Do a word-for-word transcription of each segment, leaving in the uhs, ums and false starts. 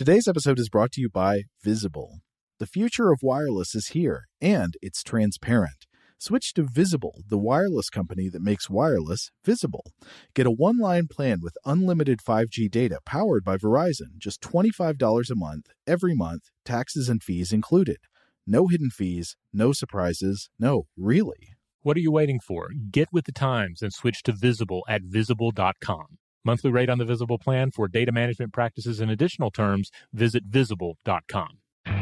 Today's episode is brought to you by Visible. The future of wireless is here, and it's transparent. Switch to Visible, the wireless company that makes wireless visible. Get a one-line plan with unlimited five G data powered by Verizon, just twenty-five dollars a month, every month, taxes and fees included. No hidden fees, no surprises, no, really. What are you waiting for? Get with the times and switch to Visible at visible dot com. Monthly rate on the Visible plan for data management practices and additional terms, visit visible dot com.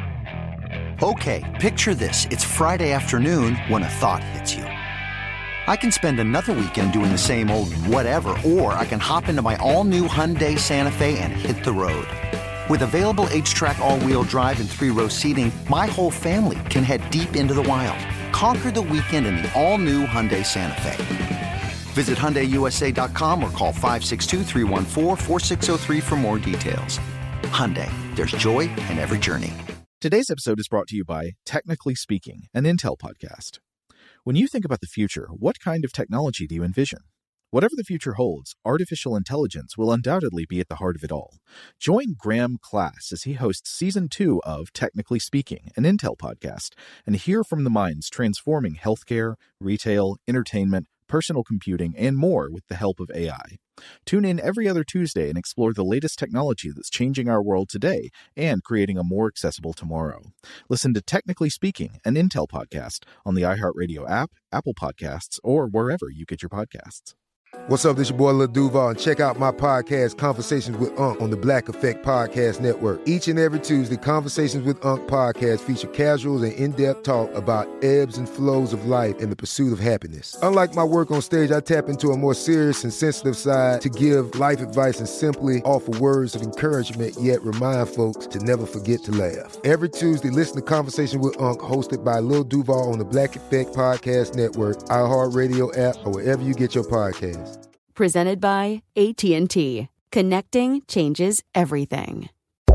Okay, picture this. It's Friday afternoon when a thought hits you. I can spend another weekend doing the same old whatever, or I can hop into my all-new Hyundai Santa Fe and hit the road. With available H-Track all-wheel drive and three-row seating, my whole family can head deep into the wild. Conquer the weekend in the all-new Hyundai Santa Fe. Visit Hyundai U S A dot com or call five six two, three one four, four six zero three for more details. Hyundai, there's joy in every journey. Today's episode is brought to you by Technically Speaking, an Intel podcast. When you think about the future, what kind of technology do you envision? Whatever the future holds, artificial intelligence will undoubtedly be at the heart of it all. Join Graham Class as he hosts Season two of Technically Speaking, an Intel podcast, and hear from the minds transforming healthcare, retail, entertainment, personal computing, and more with the help of A I. Tune in every other Tuesday and explore the latest technology that's changing our world today and creating a more accessible tomorrow. Listen to Technically Speaking, an Intel podcast on the iHeartRadio app, Apple Podcasts, or wherever you get your podcasts. What's up, this your boy Lil Duval, and check out my podcast, Conversations with Unc, on the Black Effect Podcast Network. Each and every Tuesday, Conversations with Unc podcast feature casual and in-depth talk about ebbs and flows of life and the pursuit of happiness. Unlike my work on stage, I tap into a more serious and sensitive side to give life advice and simply offer words of encouragement, yet remind folks to never forget to laugh. Every Tuesday, listen to Conversation with Unc, hosted by Lil Duval on the Black Effect Podcast Network, iHeartRadio app, or wherever you get your podcasts. Presented by A T and T. Connecting changes everything.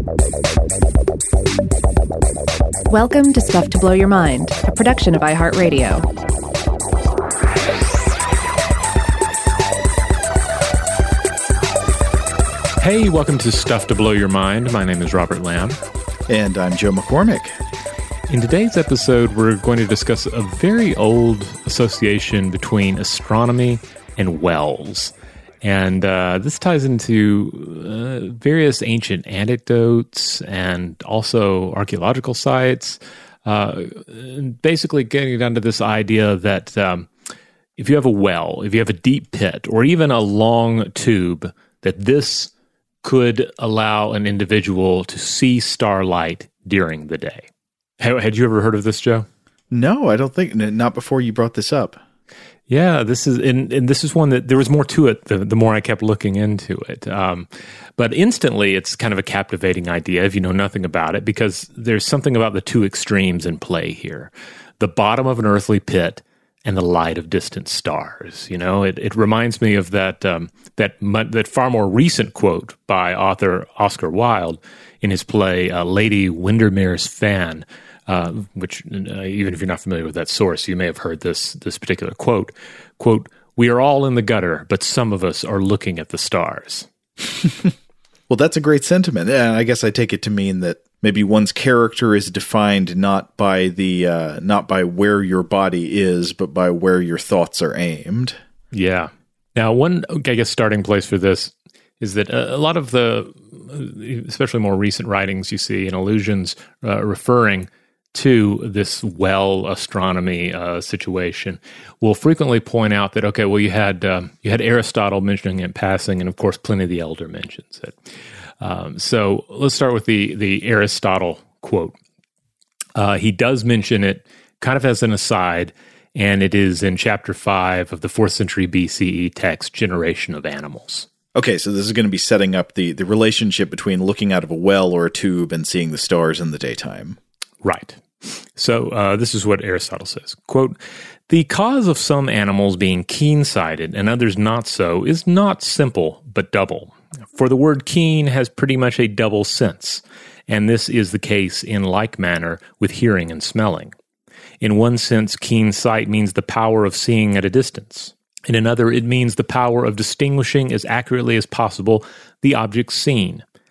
Welcome to Stuff to Blow Your Mind, a production of iHeartRadio. Hey, welcome to Stuff to Blow Your Mind. My name is Robert Lamb. And I'm Joe McCormick. In today's episode, we're going to discuss a very old association between astronomy and wells. And uh, this ties into uh, various ancient anecdotes and also archaeological sites, uh, basically getting down to this idea that um, if you have a well, if you have a deep pit, or even a long tube, that this could allow an individual to see starlight during the day. Had you ever heard of this, Joe? No, I don't think, not before you brought this up. Yeah, this is and, and this is one that there was more to it the, the more I kept looking into it. Um, but instantly, it's kind of a captivating idea if you know nothing about it, because there's something about the two extremes in play here: the bottom of an earthly pit and the light of distant stars. You know, it, it reminds me of that um, that that far more recent quote by author Oscar Wilde in his play uh, Lady Windermere's Fan. Uh, which, uh, even if you're not familiar with that source, you may have heard this this particular quote. Quote, "We are all in the gutter, but some of us are looking at the stars." Well, that's a great sentiment. And I guess I take it to mean that maybe one's character is defined not by the uh, not by where your body is, but by where your thoughts are aimed. Yeah. Now, one, I guess, starting place for this is that a lot of the, especially more recent writings you see and allusions uh, referring to this well astronomy uh, situation will frequently point out that, okay, well, you had um, you had Aristotle mentioning it in passing, and of course Pliny the Elder mentions it. Um, so let's start with the the Aristotle quote. Uh, he does mention it kind of as an aside, and it is in chapter five of the fourth century B C E text, Generation of Animals. Okay, so this is going to be setting up the, the relationship between looking out of a well or a tube and seeing the stars in the daytime. Right. So uh, this is what Aristotle says. Quote, "The cause of some animals being keen-sighted and others not so is not simple, but double. For the word keen has pretty much a double sense, and this is the case in like manner with hearing and smelling. In one sense, keen sight means the power of seeing at a distance. In another, it means the power of distinguishing as accurately as possible the object seen.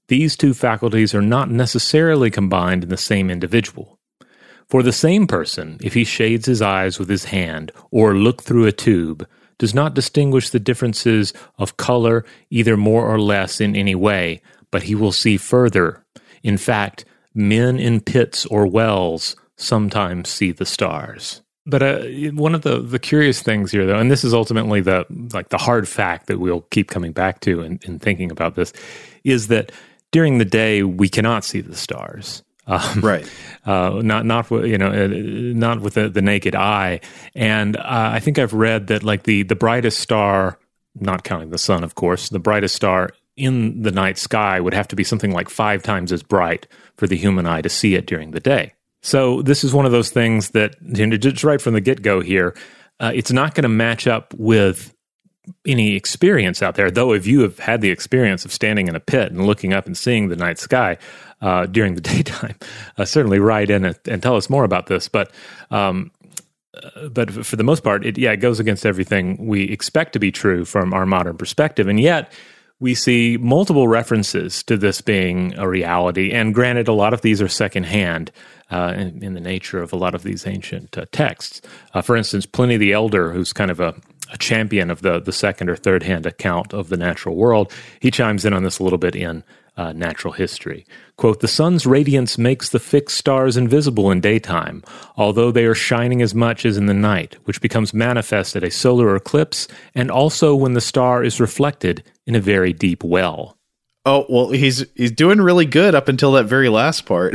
these two faculties are not necessarily combined in the same individual. For the same person, if he shades his eyes with his hand or look through a tube, does not distinguish the differences of color either more or less in any way, but he will see further. In fact, men in pits or wells sometimes see the stars. But uh, one of the, the curious things here, though, and this is ultimately the like the hard fact that we'll keep coming back to in, in thinking about this, is that during the day we cannot see the stars. Um, right. Uh, not not with, you know uh, not with the, the naked eye. And uh, I think I've read that like the the brightest star, not counting the sun, of course, the brightest star in the night sky would have to be something like five times as bright for the human eye to see it during the day. So this is one of those things that, you know, just right from the get-go here, uh, it's not going to match up with any experience out there. Though if you have had the experience of standing in a pit and looking up and seeing the night sky uh, during the daytime, uh, certainly write in and, and tell us more about this. But um, uh, but for the most part, it, yeah, it goes against everything we expect to be true from our modern perspective. And yet we see multiple references to this being a reality. And granted, a lot of these are secondhand uh, in, in the nature of a lot of these ancient uh, texts. Uh, for instance, Pliny the Elder, who's kind of a, a champion of the, the second or third hand account of the natural world, he chimes in on this a little bit in uh, Natural History. Quote, "The sun's radiance makes the fixed stars invisible in daytime, although they are shining as much as in the night, which becomes manifest at a solar eclipse and also when the star is reflected in a very deep well." Oh, well, he's he's doing really good up until that very last part.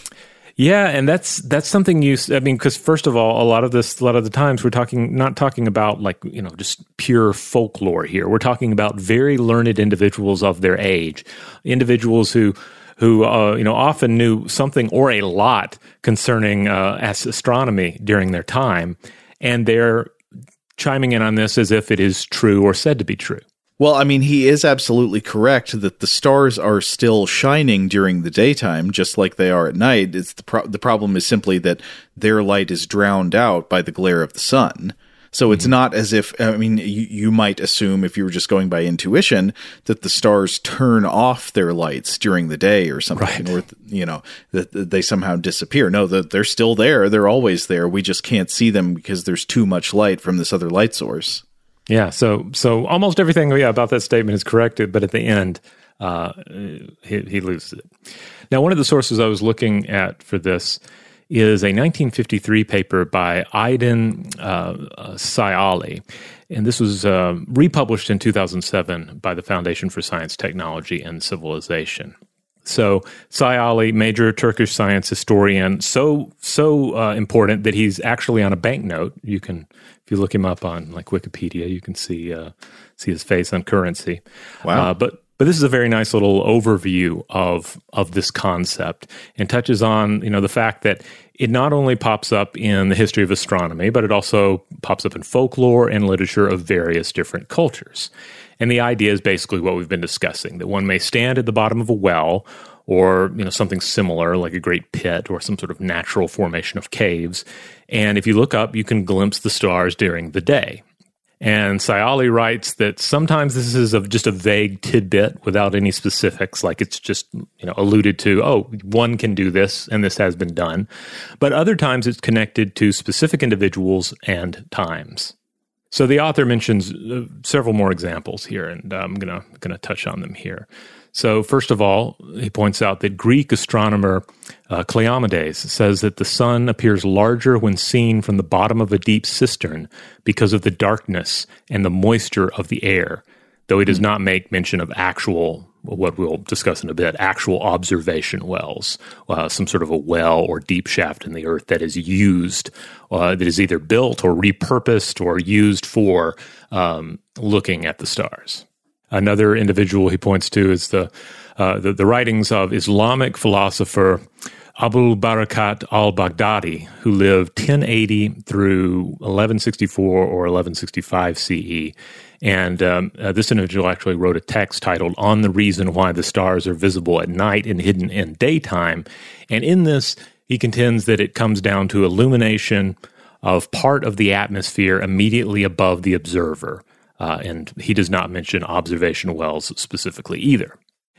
Yeah, and that's that's something you. I mean, because first of all, a lot of this, a lot of the times, we're talking not talking about like you know just pure folklore here. We're talking about very learned individuals of their age, individuals who who uh, you know often knew something or a lot concerning uh, astronomy during their time, and they're chiming in on this as if it is true or said to be true. Well, I mean, he is absolutely correct that the stars are still shining during the daytime, just like they are at night. It's the pro- the problem is simply that their light is drowned out by the glare of the sun. So mm-hmm. It's not as if, I mean, you, you might assume if you were just going by intuition that the stars turn off their lights during the day or something, right. or, you know, that, that they somehow disappear. No, that they're still there. They're always there. We just can't see them because there's too much light from this other light source. Yeah, so so almost everything yeah, about that statement is corrected, but at the end, uh, he, he loses it. Now, one of the sources I was looking at for this is a nineteen fifty-three paper by Aydin uh, Sayali, and this was uh, republished in two thousand seven by the Foundation for Science, Technology, and Civilization. So Sayali, major Turkish science historian, so so uh, important that he's actually on a banknote. You can, if you look him up on like Wikipedia, you can see uh, see his face on currency. Wow! Uh, but but this is a very nice little overview of of this concept and touches on you know the fact that it not only pops up in the history of astronomy, but it also pops up in folklore and literature of various different cultures. And the idea is basically what we've been discussing, that one may stand at the bottom of a well or you know something similar like a great pit or some sort of natural formation of caves. And if you look up, you can glimpse the stars during the day. And Sayali writes that sometimes this is a, just a vague tidbit without any specifics, like it's just you know alluded to, oh, one can do this and this has been done. But other times it's connected to specific individuals and times. So the author mentions uh, several more examples here, and uh, I'm gonna gonna touch on them here. So first of all, he points out that Greek astronomer uh, Cleomedes says that the sun appears larger when seen from the bottom of a deep cistern because of the darkness and the moisture of the air, though he does not make mention of actual, what we'll discuss in a bit, actual observation wells, uh, some sort of a well or deep shaft in the earth that is used, uh, that is either built or repurposed or used for um, looking at the stars. Another individual he points to is the, uh, the, the writings of Islamic philosopher Abu Barakat al-Baghdadi, who lived ten eighty through eleven sixty-four or eleven sixty-five C E. And um, uh, this individual actually wrote a text titled On the Reason Why the Stars Are Visible at Night and Hidden in Daytime. And in this, he contends that it comes down to illumination of part of the atmosphere immediately above the observer. Uh, and he does not mention observation wells specifically either.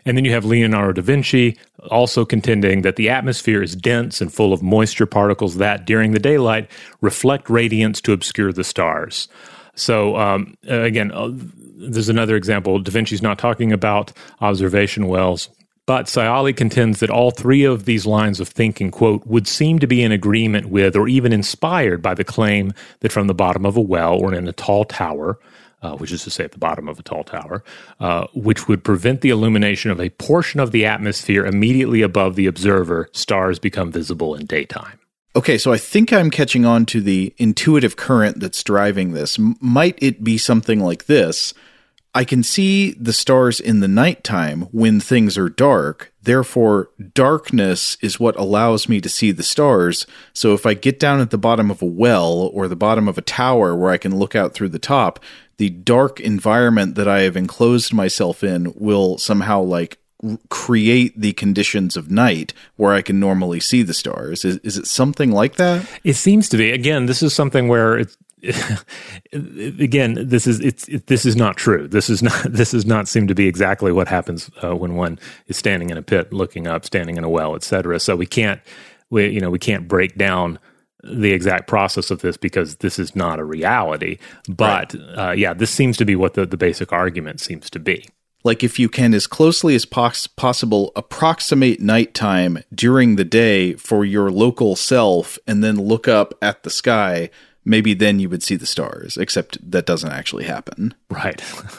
And then you have Leonardo da Vinci also contending that the atmosphere is dense and full of moisture particles that, during the daylight, reflect radiance to obscure the stars. So, um, again, uh, there's another example. Da Vinci's not talking about observation wells, but Sayali contends that all three of these lines of thinking, quote, would seem to be in agreement with or even inspired by the claim that from the bottom of a well or in a tall tower, uh, which is to say at the bottom of a tall tower, uh, which would prevent the illumination of a portion of the atmosphere immediately above the observer, stars become visible in daytime. Okay, so I think I'm catching on to the intuitive current that's driving this. M- might it be something like this? I can see the stars in the nighttime when things are dark. Therefore, darkness is what allows me to see the stars. So if I get down at the bottom of a well or the bottom of a tower where I can look out through the top, the dark environment that I have enclosed myself in will somehow like r- create the conditions of night where I can normally see the stars. Is, is it something like that? It seems to be. Again, this is something where it's again, this is it's it, this is not true. This is not this does not seem to be exactly what happens uh, when one is standing in a pit, looking up, standing in a well, et cetera. So we can't we you know we can't break down the exact process of this because this is not a reality. But right. uh, yeah, this seems to be what the, the basic argument seems to be. Like if you can, as closely as pos- possible, approximate nighttime during the day for your local self, and then look up at the sky. Maybe then you would see the stars, except that doesn't actually happen. Right.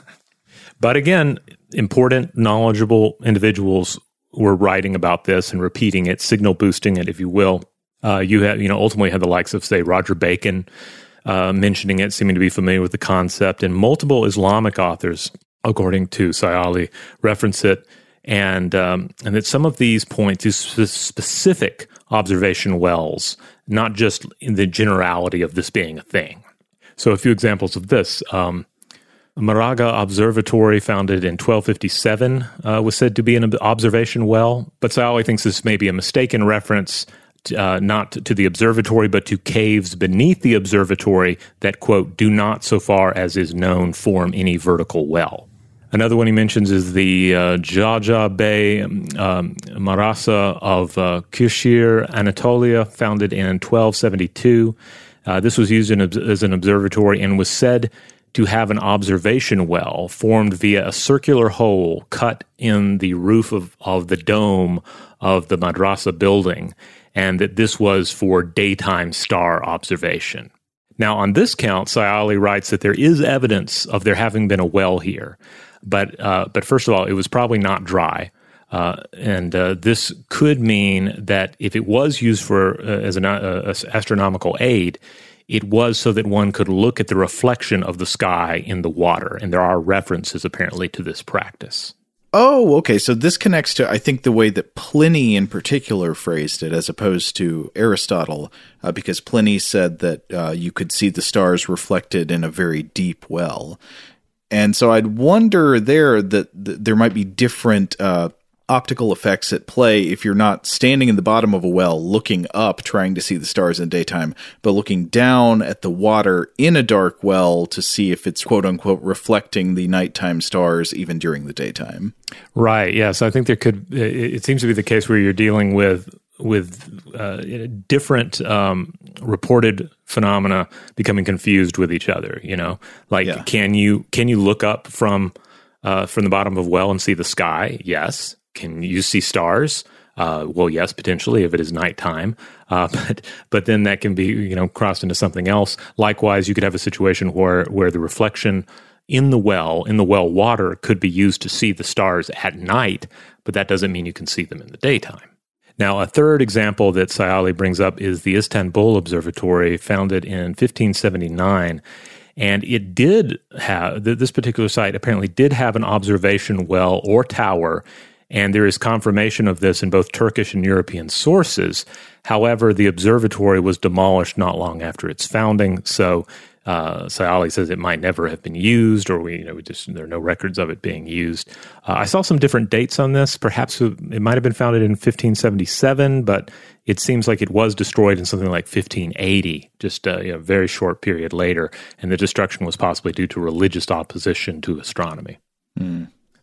But again, important, knowledgeable individuals were writing about this and repeating it, signal boosting it, if you will. Uh, you have, you know, ultimately had the likes of, say, Roger Bacon uh, mentioning it, seeming to be familiar with the concept, and multiple Islamic authors, according to Sayali, reference it, and um, and that some of these point to sp- specific observation wells, not just in the generality of this being a thing. So a few examples of this. Um, Maraga Observatory, founded in twelve fifty-seven, uh, was said to be an observation well, but Sayali thinks this may be a mistaken reference, to, uh, not to the observatory, but to caves beneath the observatory that, quote, do not, so far as is known, form any vertical well. Another one he mentions is the uh, Jaja Bey um, Marasa of uh, Kashir, Anatolia, founded in twelve seventy-two. Uh, this was used in, as an observatory and was said to have an observation well formed via a circular hole cut in the roof of, of the dome of the madrasa building, and that this was for daytime star observation. Now, on this count, Sayali writes that there is evidence of there having been a well here. But uh, but first of all, it was probably not dry, uh, and uh, this could mean that if it was used for uh, as an uh, astronomical aid, it was so that one could look at the reflection of the sky in the water, and there are references apparently to this practice. Oh, okay. So this connects to, I think, the way that Pliny in particular phrased it, as opposed to Aristotle, uh, because Pliny said that uh, you could see the stars reflected in a very deep well. And so I'd wonder there that th- there might be different uh, optical effects at play if you're not standing in the bottom of a well looking up trying to see the stars in daytime, but looking down at the water in a dark well to see if it's quote-unquote reflecting the nighttime stars even during the daytime. Right, yes. I think there could, it seems to be the case where you're dealing with with uh, different um, reported phenomena becoming confused with each other. You know, like yeah. can you can you look up from uh, from the bottom of a well and see the sky? Yes. Can you see stars? Uh, well, yes, potentially if it is nighttime. Uh, but but then that can be you know crossed into something else. Likewise, you could have a situation where where the reflection in the well in the well water could be used to see the stars at night, but that doesn't mean you can see them in the daytime. Now, a third example that Sayali brings up is the Istanbul Observatory, founded in fifteen seventy-nine. And it did have, this particular site apparently did have an observation well or tower, and there is confirmation of this in both Turkish and European sources. However, the observatory was demolished not long after its founding, so Uh, Sayali says it might never have been used, or we, you know, we just there are no records of it being used. Uh, I saw some different dates on this. Perhaps it might have been founded in fifteen seventy-seven, but it seems like it was destroyed in something like fifteen eighty, just a you know, very short period later, and the destruction was possibly due to religious opposition to astronomy. Mm.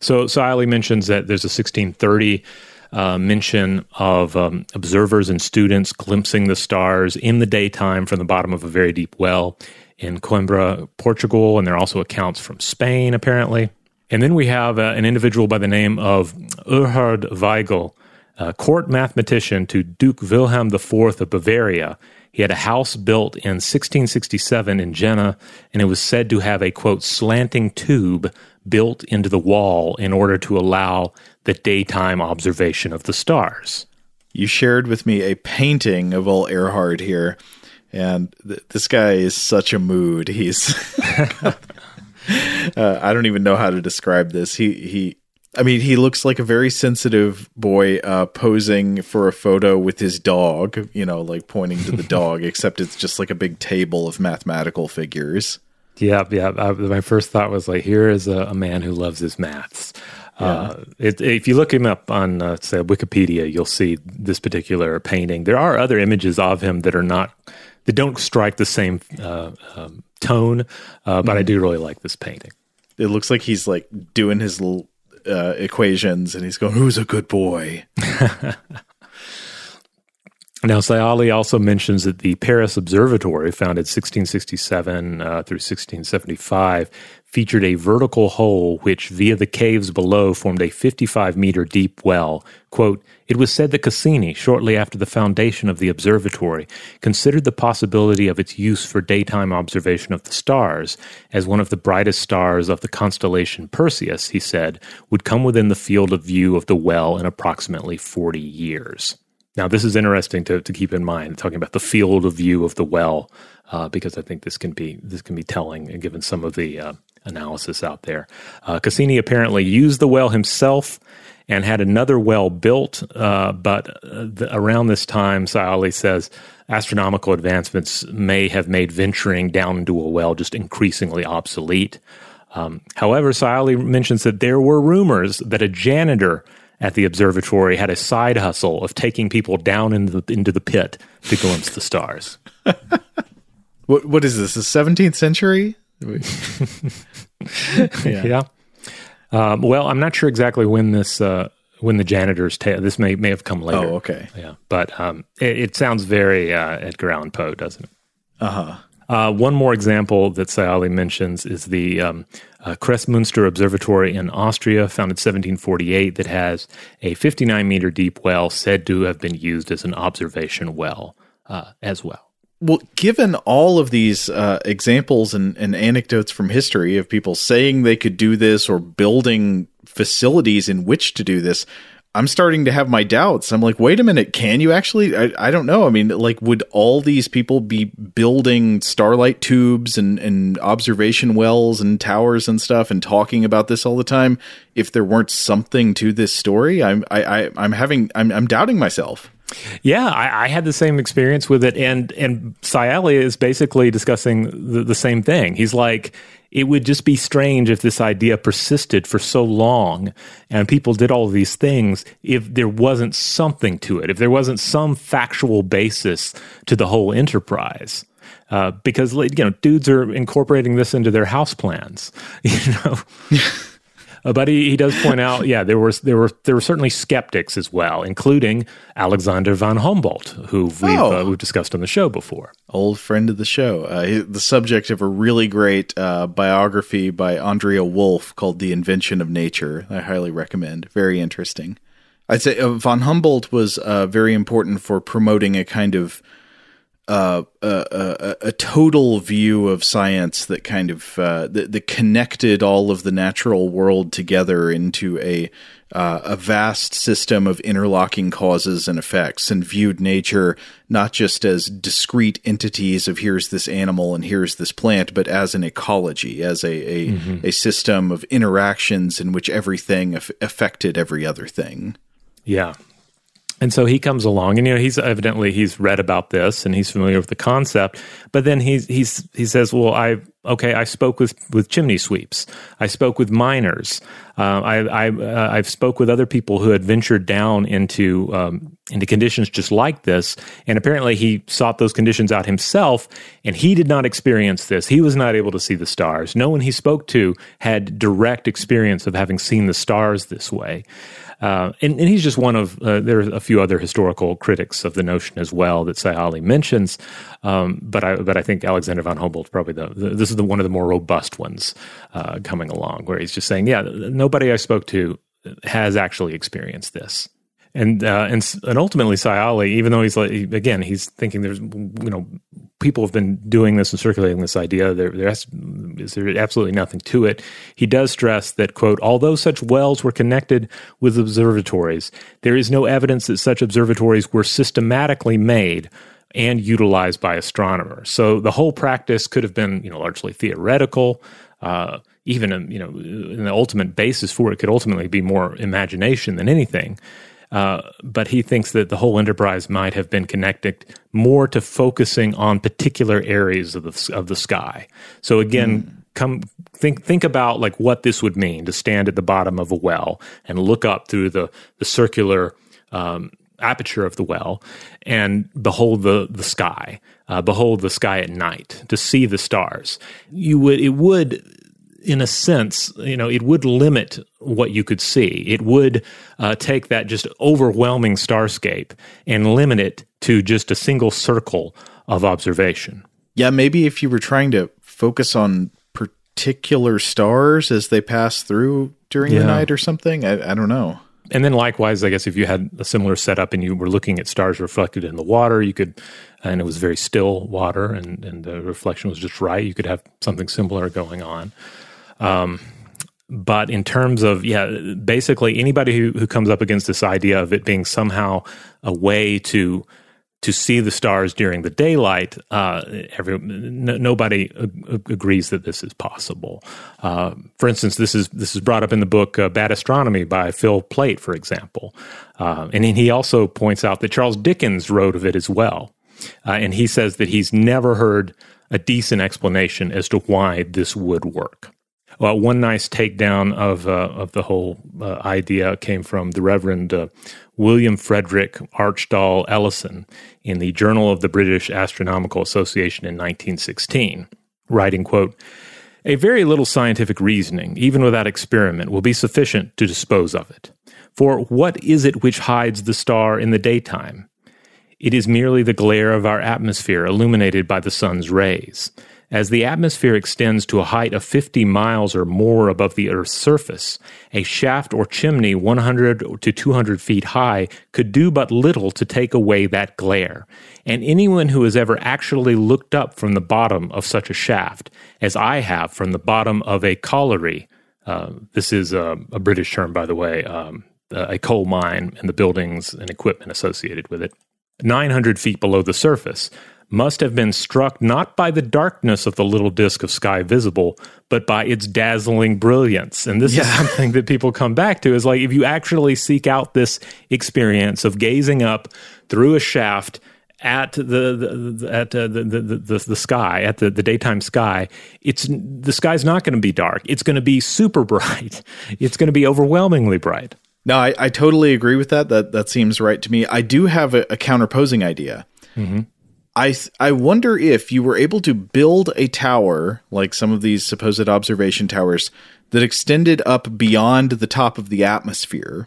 So, so Ali mentions that there's a sixteen thirty uh, mention of um, observers and students glimpsing the stars in the daytime from the bottom of a very deep well in Coimbra, Portugal, and there are also accounts from Spain, apparently. And then we have uh, an individual by the name of Erhard Weigel, a court mathematician to Duke Wilhelm the Fourth of Bavaria. He had a house built in sixteen sixty-seven in Jena, and it was said to have a, quote, slanting tube built into the wall in order to allow the daytime observation of the stars. You shared with me a painting of old Erhard here, and th- this guy is such a mood. He's... uh, I don't even know how to describe this. He he... I mean, he looks like a very sensitive boy uh, posing for a photo with his dog, you know, like pointing to the dog, except it's just like a big table of mathematical figures. Yeah, yeah. I, my first thought was like, here is a, a man who loves his maths. Yeah. Uh, it, if you look him up on, uh, say, Wikipedia, you'll see this particular painting. There are other images of him that are not, that don't strike the same uh, um, tone, uh, but mm-hmm. I do really like this painting. It looks like he's like doing his little Uh, equations, and he's going, who's a good boy? Now, Sayali also mentions that the Paris Observatory, founded sixteen sixty-seven uh, through sixteen seventy-five, featured a vertical hole which, via the caves below, formed a fifty-five meter deep well. Quote, it was said that Cassini, shortly after the foundation of the observatory, considered the possibility of its use for daytime observation of the stars, as one of the brightest stars of the constellation Perseus, he said, would come within the field of view of the well in approximately forty years. Now, this is interesting to, to keep in mind, talking about the field of view of the well, uh, because I think this can be this can be telling, given some of the uh, analysis out there. Uh, Cassini apparently used the well himself and had another well built, uh, but uh, the, around this time, Sayali says, astronomical advancements may have made venturing down into a well just increasingly obsolete. Um, however, Sayali mentions that there were rumors that a janitor at the observatory had a side hustle of taking people down into the, into the pit to glimpse the stars. What What is this, the seventeenth century? yeah. yeah. Um, well, I'm not sure exactly when this uh, when the janitor's tale. This may may have come later. Oh, okay. Yeah, but um, it, it sounds very uh, Edgar Allan Poe, doesn't it? Uh-huh. Uh, one more example that Sayali mentions is the um, uh, Kressmünster Observatory in Austria, founded seventeen forty-eight, that has a fifty-nine meter deep well said to have been used as an observation well uh, as well. Well, given all of these uh, examples and, and anecdotes from history of people saying they could do this or building facilities in which to do this, I'm starting to have my doubts. I'm like, wait a minute, can you actually? I, I don't know. I mean, like, would all these people be building starlight tubes and, and observation wells and towers and stuff and talking about this all the time if there weren't something to this story? I'm I, I I'm having I'm I'm doubting myself. Yeah, I, I had the same experience with it, and and Sayali is basically discussing the, the same thing. He's like, it would just be strange if this idea persisted for so long and people did all of these things if there wasn't something to it, if there wasn't some factual basis to the whole enterprise. Uh, because, you know, dudes are incorporating this into their house plans, you know. Uh, but he, he does point out, yeah, there was there were there were certainly skeptics as well, including Alexander von Humboldt, who we've oh. uh, we've discussed on the show before. Old friend of the show, uh, he, the subject of a really great uh, biography by Andrea Wolff called "The Invention of Nature." I highly recommend. Very interesting. I'd say uh, von Humboldt was uh, very important for promoting a kind of Uh, a, a, a total view of science that kind of uh, that, that connected all of the natural world together into a uh, a vast system of interlocking causes and effects, and viewed nature not just as discrete entities of here's this animal and here's this plant, but as an ecology, as a a, mm-hmm. a system of interactions in which everything af- affected every other thing. Yeah. And so he comes along, and you know he's evidently he's read about this and he's familiar with the concept. But then he's he's he says, "Well, I okay, I spoke with, with chimney sweeps. I spoke with miners. Uh, I, I, uh, I've spoke with other people who had ventured down into um, into conditions just like this, and apparently he sought those conditions out himself, and he did not experience this. He was not able to see the stars. No one he spoke to had direct experience of having seen the stars this way. Uh, and, and he's just one of, uh, there are a few other historical critics of the notion as well that Sayali mentions, um, but I but I think Alexander von Humboldt probably the, the this is the one of the more robust ones uh, coming along, where he's just saying, yeah, nobody I spoke to has actually experienced this. And uh, and and ultimately, Sayali, even though he's like, again, he's thinking there's, you know, people have been doing this and circulating this idea. There, there's, there's absolutely nothing to it. He does stress that, quote, although such wells were connected with observatories, there is no evidence that such observatories were systematically made and utilized by astronomers. So the whole practice could have been, you know, largely theoretical. Uh, even, you know, the ultimate basis for it could ultimately be more imagination than anything. Uh, but he thinks that the whole enterprise might have been connected more to focusing on particular areas of the of the sky. So again, mm. come think think about like what this would mean to stand at the bottom of a well and look up through the the circular um, aperture of the well and behold the the sky, uh, behold the sky at night, to see the stars. You would it would. In a sense, you know, it would limit what you could see. It would uh, take that just overwhelming starscape and limit it to just a single circle of observation. Yeah, maybe if you were trying to focus on particular stars as they pass through during yeah. the night or something, I, I don't know. And then likewise, I guess if you had a similar setup and you were looking at stars reflected in the water, you could, and it was very still water and, and the reflection was just right, you could have something similar going on. Um, but in terms of, yeah, basically anybody who, who comes up against this idea of it being somehow a way to to see the stars during the daylight, uh, every, n- nobody ag- agrees that this is possible. Uh, for instance, this is this is brought up in the book uh, Bad Astronomy by Phil Plait, for example. Uh, and he also points out that Charles Dickens wrote of it as well. Uh, and he says that he's never heard a decent explanation as to why this would work. Well, one nice takedown of uh, of the whole uh, idea came from the Reverend uh, William Frederick Archdale Ellison in the Journal of the British Astronomical Association in nineteen sixteen, writing, quote, "A very little scientific reasoning, even without experiment, will be sufficient to dispose of it. For what is it which hides the star in the daytime? It is merely the glare of our atmosphere illuminated by the sun's rays. As the atmosphere extends to a height of fifty miles or more above the Earth's surface, a shaft or chimney one hundred to two hundred feet high could do but little to take away that glare. And anyone who has ever actually looked up from the bottom of such a shaft, as I have from the bottom of a colliery," uh, this is a, a British term, by the way, um, a coal mine and the buildings and equipment associated with it, nine hundred feet below the surface, must have been struck not by the darkness of the little disk of sky visible, but by its dazzling brilliance. And this yeah. is something that people come back to, is like, if you actually seek out this experience of gazing up through a shaft at the, the, the at uh, the, the, the the sky, at the, the daytime sky, it's the sky's not going to be dark. It's going to be super bright. It's going to be overwhelmingly bright. No, I, I totally agree with that. That that seems right to me. I do have a, a counterposing idea. Mm-hmm. I I wonder if you were able to build a tower, like some of these supposed observation towers, that extended up beyond the top of the atmosphere,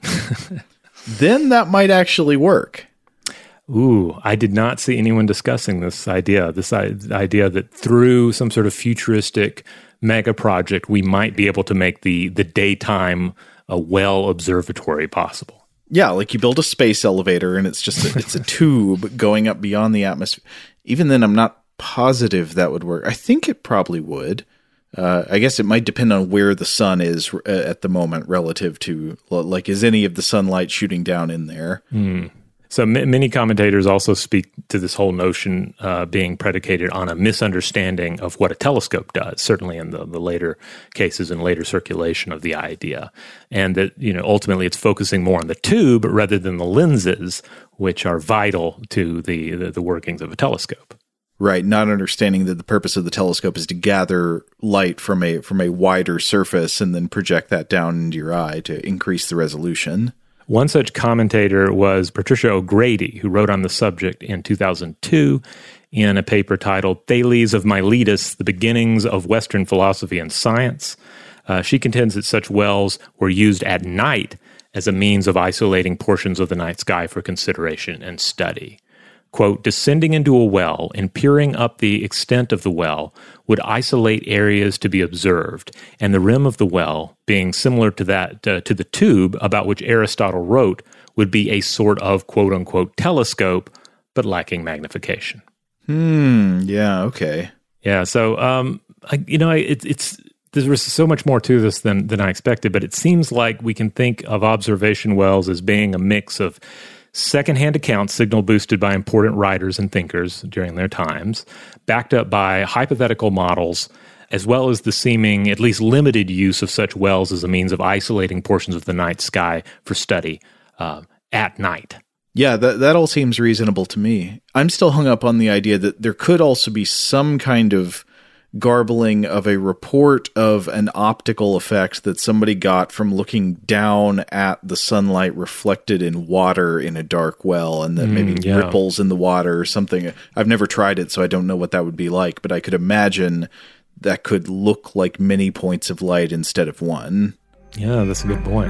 then that might actually work. Ooh, I did not see anyone discussing this idea, this idea that through some sort of futuristic mega project, we might be able to make the, the daytime a well observatory possible. Yeah, like you build a space elevator and it's just a, it's a tube going up beyond the atmosphere. Even then, I'm not positive that would work. I think it probably would. Uh, I guess it might depend on where the sun is uh, at the moment relative to, like, is any of the sunlight shooting down in there? Mm. So m- many commentators also speak to this whole notion uh, being predicated on a misunderstanding of what a telescope does, certainly in the, the later cases and later circulation of the idea. And that, you know, ultimately it's focusing more on the tube rather than the lenses, which are vital to the, the, the workings of a telescope. Right, not understanding that the purpose of the telescope is to gather light from a from a wider surface and then project that down into your eye to increase the resolution. One such commentator was Patricia O'Grady, who wrote on the subject in two thousand two in a paper titled Thales of Miletus, The Beginnings of Western Philosophy and Science. Uh, she contends that such wells were used at night as a means of isolating portions of the night sky for consideration and study. Quote, descending into a well and peering up the extent of the well would isolate areas to be observed, and the rim of the well, being similar to that uh, to the tube about which Aristotle wrote, would be a sort of quote-unquote telescope, but lacking magnification. Hmm, yeah, okay. Yeah, so, um, I, you know, it, it's there was so much more to this than, than I expected, but it seems like we can think of observation wells as being a mix of secondhand accounts signal boosted by important writers and thinkers during their times, backed up by hypothetical models, as well as the seeming, at least limited use of such wells as a means of isolating portions of the night sky for study uh, at night. Yeah, that that all seems reasonable to me. I'm still hung up on the idea that there could also be some kind of garbling of a report of an optical effect that somebody got from looking down at the sunlight reflected in water in a dark well, and that mm, maybe yeah. ripples in the water or something. I've never tried it, so I don't know what that would be like, but I could imagine that could look like many points of light instead of one. Yeah, that's a good point.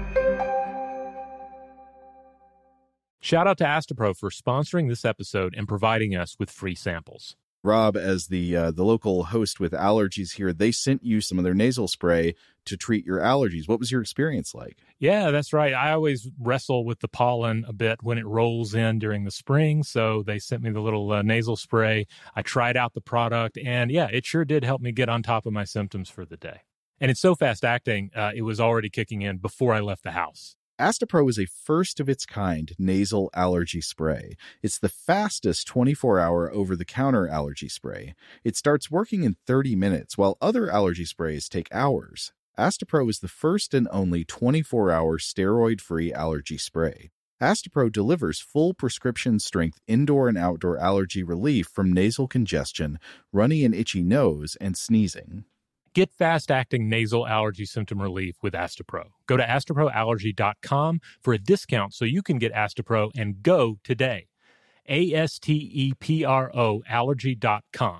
Shout out to Astepro for sponsoring this episode and providing us with free samples. Rob, as the uh, the local host with allergies here, they sent you some of their nasal spray to treat your allergies. What was your experience like? Yeah, that's right. I always wrestle with the pollen a bit when it rolls in during the spring, so they sent me the little uh, nasal spray. I tried out the product, and yeah, it sure did help me get on top of my symptoms for the day. And it's so fast-acting, uh, it was already kicking in before I left the house. Astepro is a first-of-its-kind nasal allergy spray. It's the fastest twenty-four hour over-the-counter allergy spray. It starts working in thirty minutes, while other allergy sprays take hours. Astepro is the first and only twenty-four hour steroid-free allergy spray. Astepro delivers full prescription-strength indoor and outdoor allergy relief from nasal congestion, runny and itchy nose, and sneezing. Get fast-acting nasal allergy symptom relief with Astepro. Go to astepro allergy dot com for a discount so you can get Astepro and go today. A S T E P R O allergy dot com.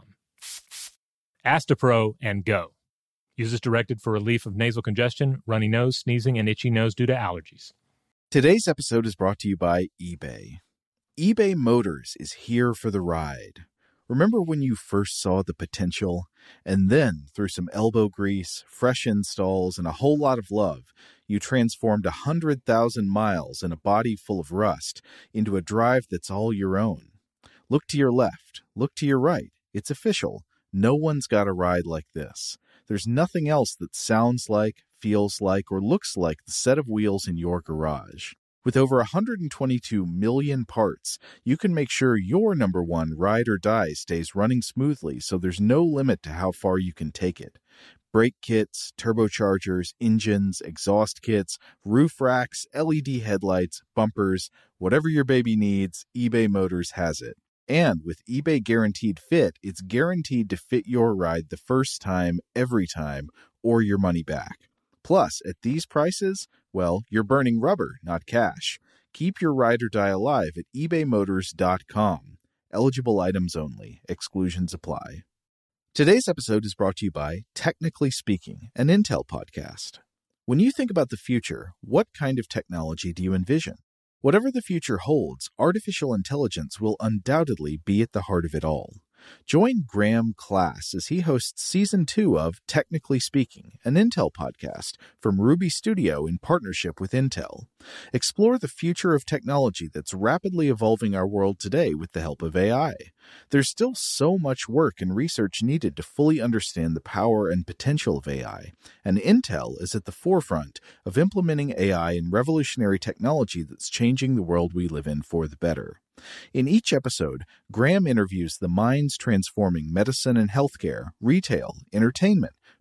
Astepro and go. Use as directed for relief of nasal congestion, runny nose, sneezing, and itchy nose due to allergies. Today's episode is brought to you by eBay. eBay Motors is here for the ride. Remember when you first saw the potential? And then, through some elbow grease, fresh installs, and a whole lot of love, you transformed one hundred thousand miles and a body full of rust into a drive that's all your own. Look to your left. Look to your right. It's official. No one's got a ride like this. There's nothing else that sounds like, feels like, or looks like the set of wheels in your garage. With over one hundred twenty-two million parts, you can make sure your number one ride or die stays running smoothly, so there's no limit to how far you can take it. Brake kits, turbochargers, engines, exhaust kits, roof racks, L E D headlights, bumpers, whatever your baby needs, eBay Motors has it. And with eBay Guaranteed Fit, it's guaranteed to fit your ride the first time, every time, or your money back. Plus, at these prices, well, you're burning rubber, not cash. Keep your ride or die alive at ebay motors dot com. Eligible items only. Exclusions apply. Today's episode is brought to you by Technically Speaking, an Intel podcast. When you think about the future, what kind of technology do you envision? Whatever the future holds, artificial intelligence will undoubtedly be at the heart of it all. Join Graham Class as he hosts Season two of Technically Speaking, an Intel podcast from Ruby Studio in partnership with Intel. Explore the future of technology that's rapidly evolving our world today with the help of A I. There's still so much work and research needed to fully understand the power and potential of A I, and Intel is at the forefront of implementing A I in revolutionary technology that's changing the world we live in for the better. In each episode, Graham interviews the minds transforming medicine and healthcare, retail, entertainment,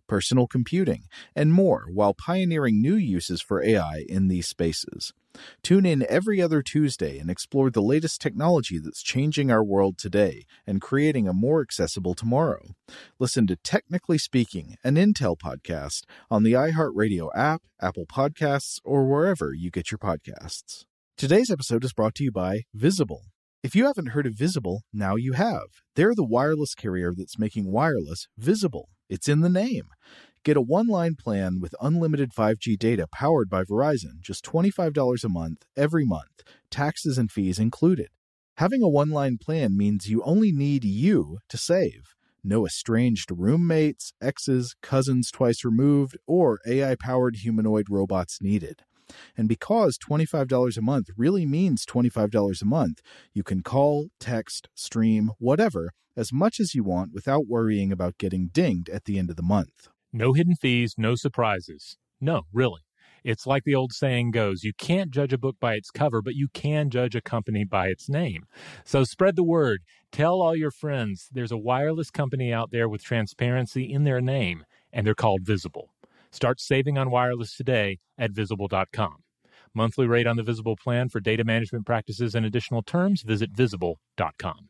personal computing, and more while pioneering new uses for A I in these spaces. Tune in every other Tuesday and explore the latest technology that's changing our world today and creating a more accessible tomorrow. Listen to Technically Speaking, an Intel podcast on the iHeartRadio app, Apple Podcasts, or wherever you get your podcasts. Today's episode is brought to you by Visible. If you haven't heard of Visible, now you have. They're the wireless carrier that's making wireless visible. It's in the name. Get a one-line plan with unlimited five G data powered by Verizon, just twenty-five dollars a month, every month, taxes and fees included. Having a one-line plan means you only need you to save. No estranged roommates, exes, cousins twice removed, or A I-powered humanoid robots needed. And because twenty-five dollars a month really means twenty-five dollars a month, you can call, text, stream, whatever, as much as you want without worrying about getting dinged at the end of the month. No hidden fees, no surprises. No, really. It's like the old saying goes, you can't judge a book by its cover, but you can judge a company by its name. So spread the word. Tell all your friends there's a wireless company out there with transparency in their name, and they're called Visible. Start saving on wireless today at visible dot com. Monthly rate on the Visible plan for data management practices and additional terms, visit visible dot com.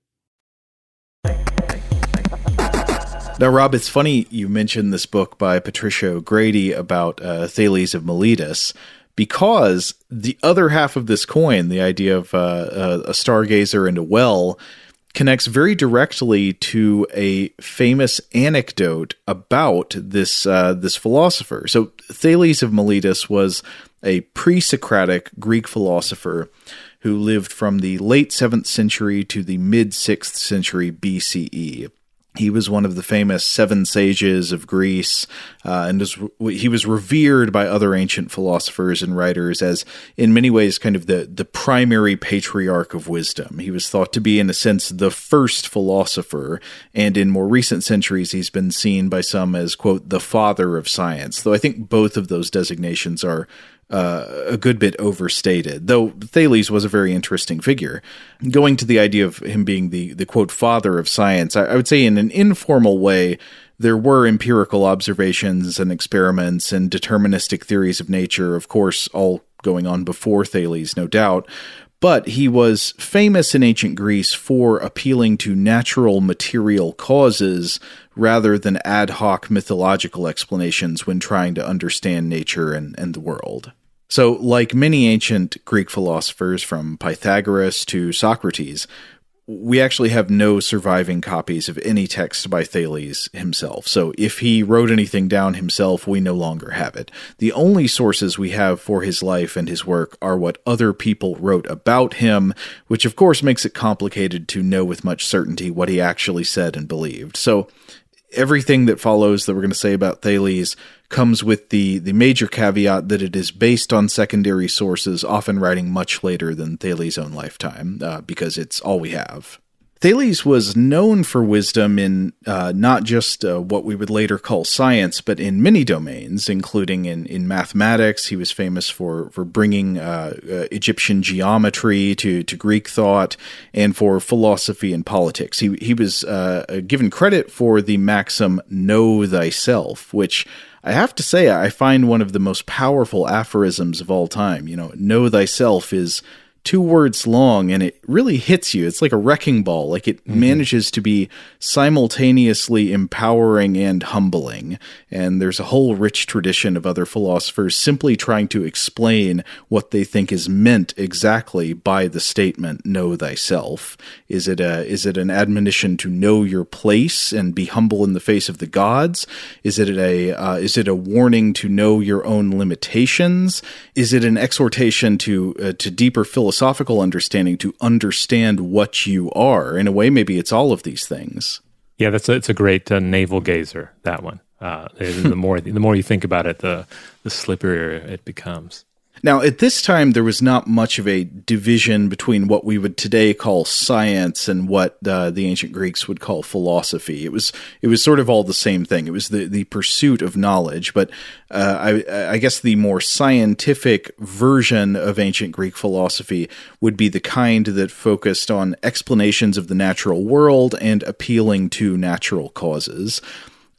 Now, Rob, it's funny you mentioned this book by Patricia O'Grady about uh, Thales of Miletus, because the other half of this coin, the idea of uh, a, a stargazer and a well, connects very directly to a famous anecdote about this uh, this philosopher. So Thales of Miletus was a pre-Socratic Greek philosopher who lived from the late seventh century to the mid-sixth century B C E. He was one of the famous seven sages of Greece, uh, and was, he was revered by other ancient philosophers and writers as, in many ways, kind of the, the primary patriarch of wisdom. He was thought to be, in a sense, the first philosopher, and in more recent centuries, he's been seen by some as, quote, the father of science, though I think both of those designations are Uh, a good bit overstated, though Thales was a very interesting figure. Going to the idea of him being the, the quote, father of science, I, I would say in an informal way, there were empirical observations and experiments and deterministic theories of nature, of course, all going on before Thales, no doubt. But he was famous in ancient Greece for appealing to natural material causes rather than ad hoc mythological explanations when trying to understand nature and, and the world. So, like many ancient Greek philosophers, from Pythagoras to Socrates, we actually have no surviving copies of any text by Thales himself. So if he wrote anything down himself, we no longer have it. The only sources we have for his life and his work are what other people wrote about him, which of course makes it complicated to know with much certainty what he actually said and believed. So everything that follows that we're going to say about Thales comes with the, the major caveat that it is based on secondary sources, often writing much later than Thales' own lifetime, uh, because it's all we have. Thales was known for wisdom in uh, not just uh, what we would later call science, but in many domains, including in, in mathematics. He was famous for, for bringing uh, uh, Egyptian geometry to, to Greek thought, and for philosophy and politics. He, he was uh, given credit for the maxim, know thyself, which I have to say I find one of the most powerful aphorisms of all time. You know, know thyself is two words long, and it really hits you. It's like a wrecking ball. Like it mm-hmm. manages to be simultaneously empowering and humbling. And there's a whole rich tradition of other philosophers simply trying to explain what they think is meant exactly by the statement, know thyself. Is it a, is it an admonition to know your place and be humble in the face of the gods? Is it a, uh, is it a warning to know your own limitations? Is it an exhortation to, uh, to deeper philosophy? Philosophical understanding to understand what you are? In a way, maybe it's all of these things. Yeah, that's a, it's a great uh, navel gazer, that one. Uh, the more the more you think about it, the the slipperier it becomes. Now, at this time, there was not much of a division between what we would today call science and what uh, the ancient Greeks would call philosophy. It was it was sort of all the same thing. It was the, the pursuit of knowledge. But uh, I, I guess the more scientific version of ancient Greek philosophy would be the kind that focused on explanations of the natural world and appealing to natural causes.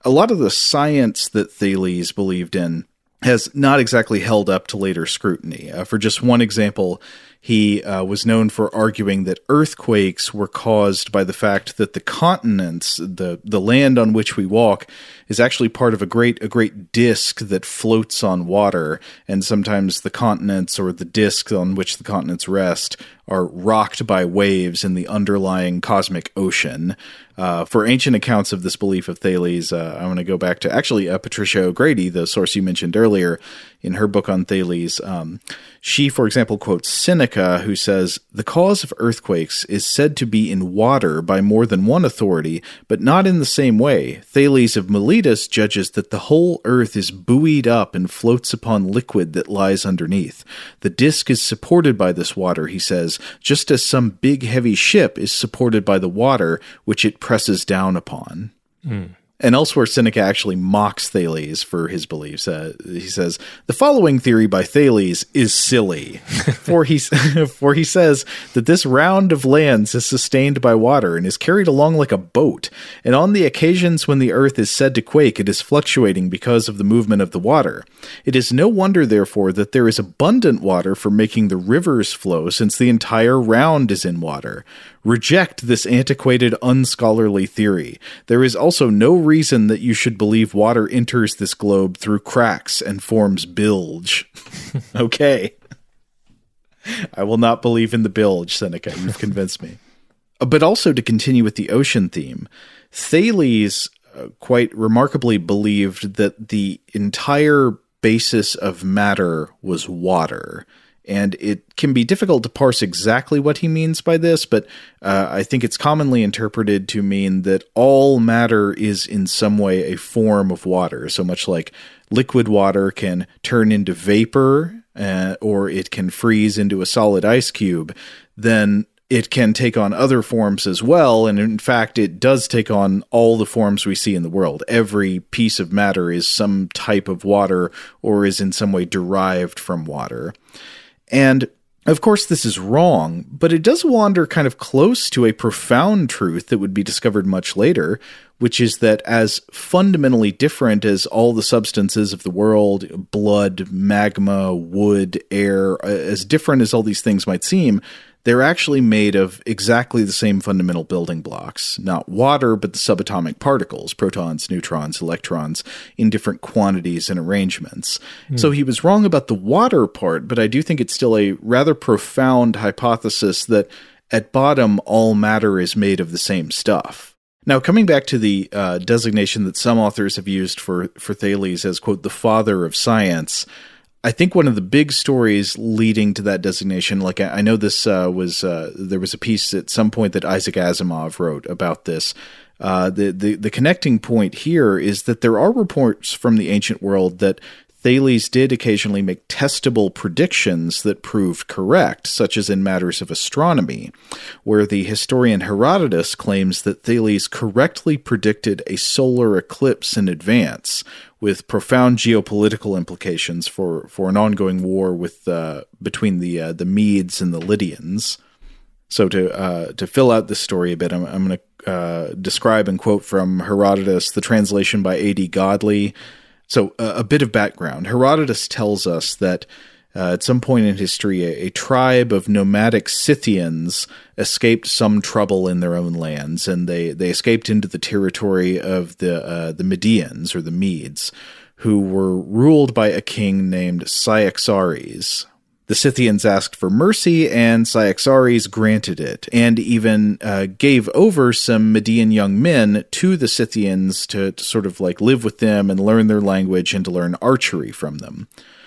a lot of the science that Thales believed in has not exactly held up to later scrutiny. Uh, for just one example, he uh, was known for arguing that earthquakes were caused by the fact that the continents, the the land on which we walk, is actually part of a great a great disk that floats on water, and sometimes the continents or the disk on which the continents rest are rocked by waves in the underlying cosmic ocean. Uh, for ancient accounts of this belief of Thales, uh, I want to go back to actually uh, Patricia O'Grady, the source you mentioned earlier, in her book on Thales. Um, she, for example, quotes Seneca, who says, "The cause of earthquakes is said to be in water by more than one authority, but not in the same way. Thales of Miletus judges that the whole earth is buoyed up and floats upon liquid that lies underneath. The disk is supported by this water," he says, "just as some big heavy ship is supported by the water which it presses down upon." Mm. And elsewhere, Seneca actually mocks Thales for his beliefs. Uh, he says, "The following theory by Thales is silly, for he for he says that this round of lands is sustained by water and is carried along like a boat, and on the occasions when the earth is said to quake, it is fluctuating because of the movement of the water. It is no wonder, therefore, that there is abundant water for making the rivers flow, since the entire round is in water. Reject this antiquated, unscholarly theory. There is also no reason that you should believe water enters this globe through cracks and forms bilge." Okay. I will not believe in the bilge, Seneca. You've convinced me. But also, to continue with the ocean theme, Thales uh, quite remarkably believed that the entire basis of matter was water. And it can be difficult to parse exactly what he means by this, but uh, I think it's commonly interpreted to mean that all matter is in some way a form of water. So much like liquid water can turn into vapor, uh, or it can freeze into a solid ice cube, then it can take on other forms as well. And in fact, it does take on all the forms we see in the world. Every piece of matter is some type of water or is in some way derived from water. And, of course, this is wrong, but it does wander kind of close to a profound truth that would be discovered much later, which is that as fundamentally different as all the substances of the world, blood, magma, wood, air, as different as all these things might seem, they're actually made of exactly the same fundamental building blocks. Not water, but the subatomic particles, protons, neutrons, electrons, in different quantities and arrangements. Mm. So he was wrong about the water part, but I do think it's still a rather profound hypothesis that at bottom, all matter is made of the same stuff. Now, coming back to the uh, designation that some authors have used for, for Thales as, quote, the father of science, I think one of the big stories leading to that designation, like I know this uh, was, uh, there was a piece at some point that Isaac Asimov wrote about this. Uh, the, the, the connecting point here is that there are reports from the ancient world that Thales did occasionally make testable predictions that proved correct, such as in matters of astronomy, where the historian Herodotus claims that Thales correctly predicted a solar eclipse in advance, with profound geopolitical implications for, for an ongoing war with uh, between the uh, the Medes and the Lydians. So to uh, to fill out this story a bit, I'm, I'm going to uh, describe and quote from Herodotus, the translation by A D Godley. So uh, a bit of background. Herodotus tells us that uh, at some point in history, a, a tribe of nomadic Scythians escaped some trouble in their own lands, and they, they escaped into the territory of the uh, the Medians, or the Medes, who were ruled by a king named Cyaxares. The Scythians asked for mercy, and Cyaxares granted it, and even uh, gave over some Median young men to the Scythians to, to sort of like live with them and learn their language and to learn archery from them.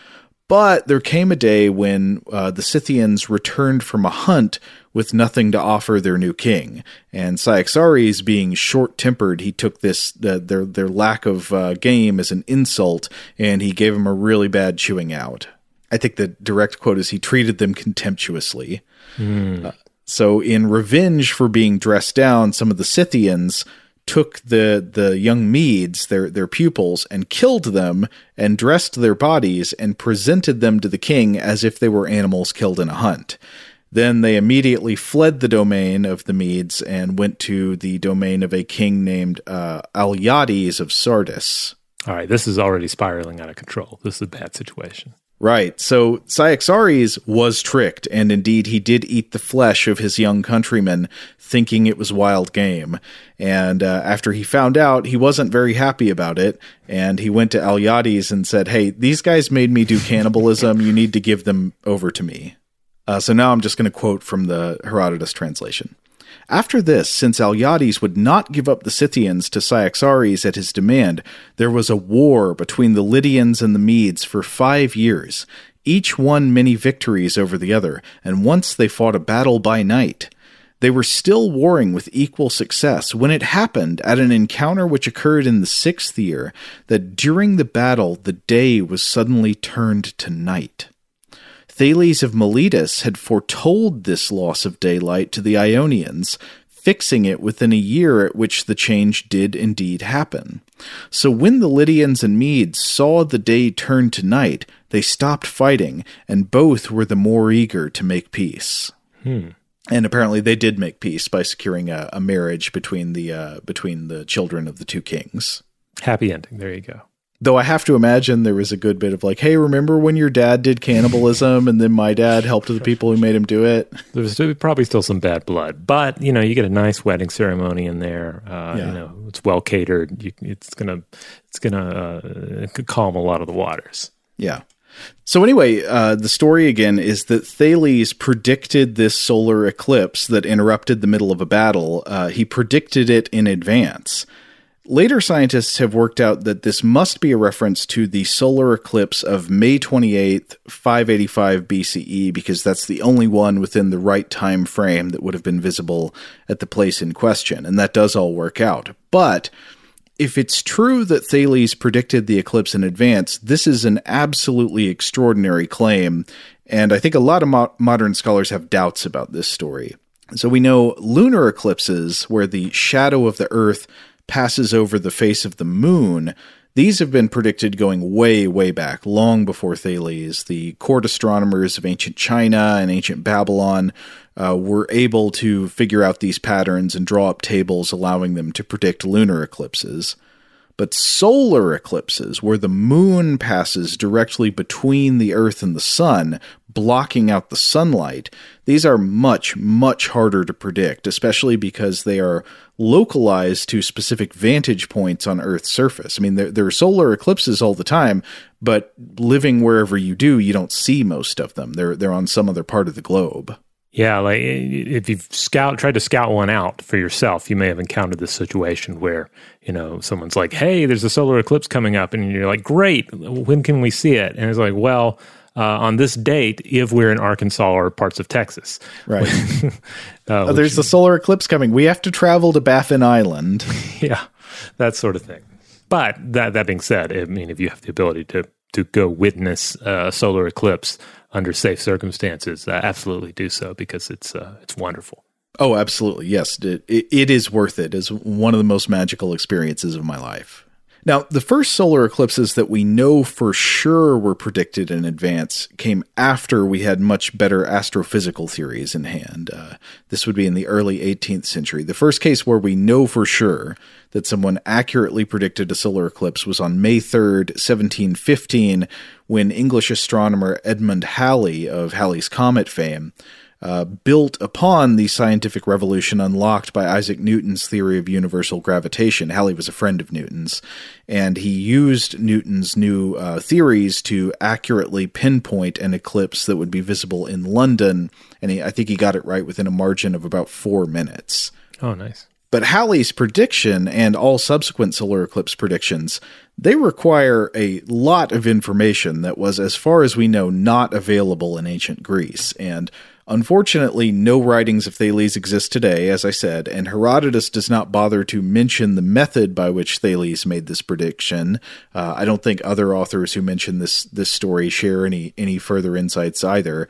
But there came a day when uh, the Scythians returned from a hunt with nothing to offer their new king, and Cyaxares, being short-tempered, he took this uh, their their lack of uh, game as an insult, and he gave them a really bad chewing out. I think the direct quote is he treated them contemptuously. Mm. Uh, so in revenge for being dressed down, some of the Scythians took the the young Medes, their their pupils, and killed them and dressed their bodies and presented them to the king as if they were animals killed in a hunt. Then they immediately fled the domain of the Medes and went to the domain of a king named uh, Alyattes of Sardis. All right, this is already spiraling out of control. This is a bad situation. Right. So Cyaxares was tricked, and indeed he did eat the flesh of his young countrymen, thinking it was wild game. And uh, after he found out, he wasn't very happy about it, and he went to Alyattes and said, hey, these guys made me do cannibalism. You need to give them over to me. Uh, so now I'm just going to quote from the Herodotus translation. After this, since Alyattes would not give up the Scythians to Cyaxares at his demand, there was a war between the Lydians and the Medes for five years. Each won many victories over the other, and once they fought a battle by night. They were still warring with equal success when it happened at an encounter which occurred in the sixth year that during the battle the day was suddenly turned to night. Thales of Miletus had foretold this loss of daylight to the Ionians, fixing it within a year at which the change did indeed happen. So when the Lydians and Medes saw the day turn to night, they stopped fighting, and both were the more eager to make peace. Hmm. And apparently they did make peace by securing a, a marriage between the uh, between the children of the two kings. Happy ending. There you go. Though I have to imagine there was a good bit of like, hey, remember when your dad did cannibalism and then my dad helped the people who made him do it? There's probably still some bad blood, but you know, you get a nice wedding ceremony in there. Uh, Yeah. You know, it's well catered. You, it's gonna, it's gonna uh, calm a lot of the waters. Yeah. So anyway, uh, the story again is that Thales predicted this solar eclipse that interrupted the middle of a battle. Uh, he predicted it in advance. Later scientists have worked out that this must be a reference to the solar eclipse of May twenty-eighth, five eighty-five B C E, because that's the only one within the right time frame that would have been visible at the place in question, and that does all work out. But if it's true that Thales predicted the eclipse in advance, this is an absolutely extraordinary claim, and I think a lot of mo- modern scholars have doubts about this story. So we know lunar eclipses, where the shadow of the Earth passes over the face of the moon, these have been predicted going way, way back, long before Thales. The court astronomers of ancient China and ancient Babylon uh, were able to figure out these patterns and draw up tables allowing them to predict lunar eclipses. But solar eclipses, where the moon passes directly between the Earth and the sun, blocking out the sunlight, these are much, much harder to predict, especially because they are localized to specific vantage points on Earth's surface. I mean, there, there are solar eclipses all the time, but living wherever you do, you don't see most of them. They're they're on some other part of the globe. Yeah, like if you've scout tried to scout one out for yourself, you may have encountered this situation where, you know, someone's like, hey, there's a solar eclipse coming up. And you're like, great, when can we see it? And it's like, well, uh, on this date, if we're in Arkansas or parts of Texas. Right. uh, oh, there's which, the solar eclipse coming. We have to travel to Baffin Island. Yeah, that sort of thing. But that that being said, I mean, if you have the ability to, to go witness a solar eclipse under safe circumstances, uh, absolutely do so, because it's uh, it's wonderful. Oh, absolutely. Yes, it, it, it is worth it. It's one of the most magical experiences of my life. Now, the first solar eclipses that we know for sure were predicted in advance came after we had much better astrophysical theories in hand. Uh, this would be in the early eighteenth century. The first case where we know for sure that someone accurately predicted a solar eclipse was on May third, seventeen fifteen, when English astronomer Edmund Halley of Halley's Comet fame Uh, built upon the scientific revolution unlocked by Isaac Newton's theory of universal gravitation. Halley was a friend of Newton's, and he used Newton's new uh, theories to accurately pinpoint an eclipse that would be visible in London, and he, I think he got it right within a margin of about four minutes. Oh, nice. But Halley's prediction and all subsequent solar eclipse predictions, they require a lot of information that was, as far as we know, not available in ancient Greece. And unfortunately, no writings of Thales exist today, as I said, and Herodotus does not bother to mention the method by which Thales made this prediction. Uh, I don't think other authors who mention this this story share any any further insights either.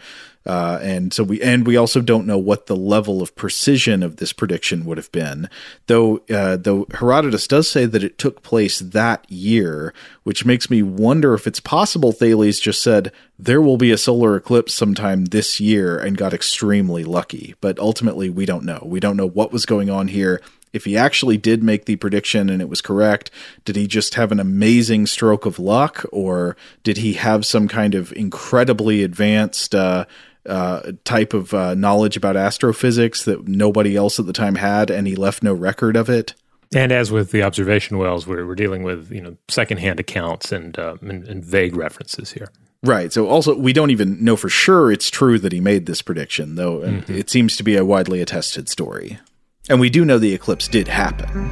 Uh, and so we, and we also don't know what the level of precision of this prediction would have been. Though, uh, though Herodotus does say that it took place that year, which makes me wonder if it's possible Thales just said there will be a solar eclipse sometime this year and got extremely lucky. But ultimately, we don't know. We don't know what was going on here. If he actually did make the prediction and it was correct, did he just have an amazing stroke of luck, or did he have some kind of incredibly advanced uh, uh, type of uh, knowledge about astrophysics that nobody else at the time had, and he left no record of it? And as with the observation wells, we're, we're dealing with, you know, secondhand accounts and, uh, and, and vague references here. Right. So also, we don't even know for sure it's true that he made this prediction, though mm-hmm. it seems to be a widely attested story. And we do know the eclipse did happen.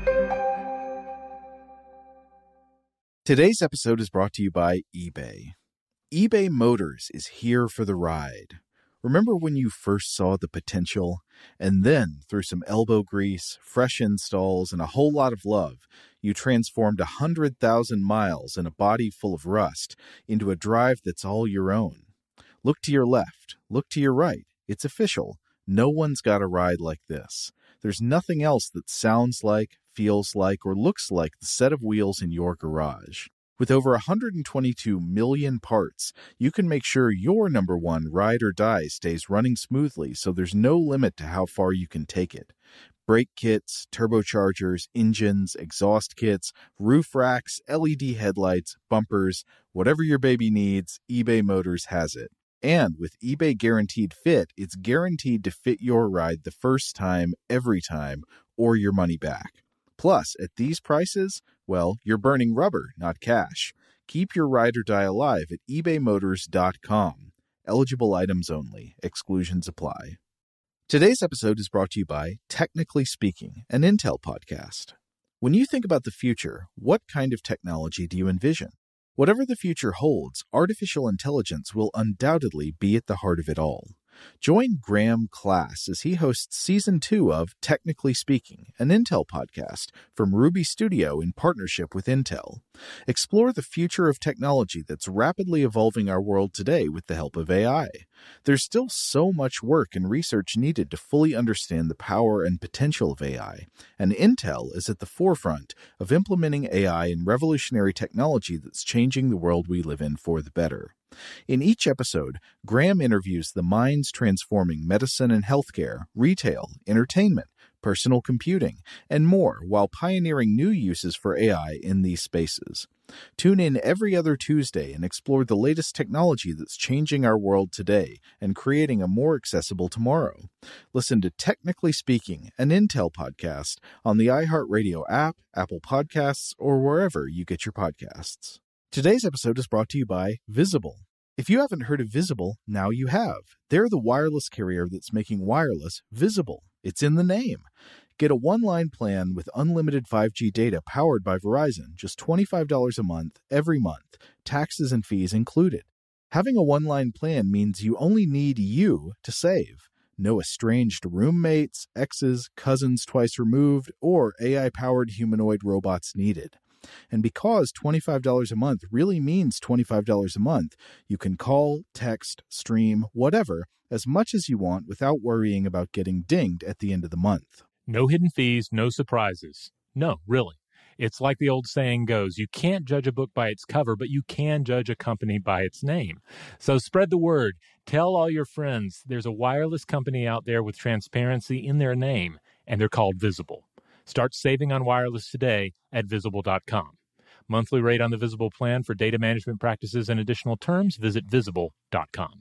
Today's episode is brought to you by eBay. eBay Motors is here for the ride. Remember when you first saw the potential? And then, through some elbow grease, fresh installs, and a whole lot of love, you transformed one hundred thousand miles and a body full of rust into a drive that's all your own. Look to your left. Look to your right. It's official. No one's got a ride like this. There's nothing else that sounds like, feels like, or looks like the set of wheels in your garage. With over one hundred twenty-two million parts, you can make sure your number one ride or die stays running smoothly, so there's no limit to how far you can take it. Brake kits, turbochargers, engines, exhaust kits, roof racks, L E D headlights, bumpers, whatever your baby needs, eBay Motors has it. And with eBay Guaranteed Fit, it's guaranteed to fit your ride the first time, every time, or your money back. Plus, at these prices, well, you're burning rubber, not cash. Keep your ride or die alive at ebay motors dot com. Eligible items only. Exclusions apply. Today's episode is brought to you by Technically Speaking, an Intel podcast. When you think about the future, what kind of technology do you envision? Whatever the future holds, artificial intelligence will undoubtedly be at the heart of it all. Join Graham Class as he hosts Season two of Technically Speaking, an Intel podcast from Ruby Studio in partnership with Intel. Explore the future of technology that's rapidly evolving our world today with the help of A I. There's still so much work and research needed to fully understand the power and potential of A I, and Intel is at the forefront of implementing A I in revolutionary technology that's changing the world we live in for the better. In each episode, Graham interviews the minds transforming medicine and healthcare, retail, entertainment, personal computing, and more while pioneering new uses for A I in these spaces. Tune in every other Tuesday and explore the latest technology that's changing our world today and creating a more accessible tomorrow. Listen to Technically Speaking, an Intel podcast on the iHeartRadio app, Apple Podcasts, or wherever you get your podcasts. Today's episode is brought to you by Visible. If you haven't heard of Visible, now you have. They're the wireless carrier that's making wireless visible. It's in the name. Get a one-line plan with unlimited five G data powered by Verizon, just twenty-five dollars a month, every month, taxes and fees included. Having a one-line plan means you only need you to save. No estranged roommates, exes, cousins twice removed, or A I-powered humanoid robots needed. And because twenty-five dollars a month really means twenty-five dollars a month, you can call, text, stream, whatever, as much as you want without worrying about getting dinged at the end of the month. No hidden fees, no surprises. No, really. It's like the old saying goes, you can't judge a book by its cover, but you can judge a company by its name. So spread the word. Tell all your friends there's a wireless company out there with transparency in their name, and they're called Visible. Start saving on wireless today at visible dot com. Monthly rate on the Visible plan for data management practices and additional terms, visit visible dot com.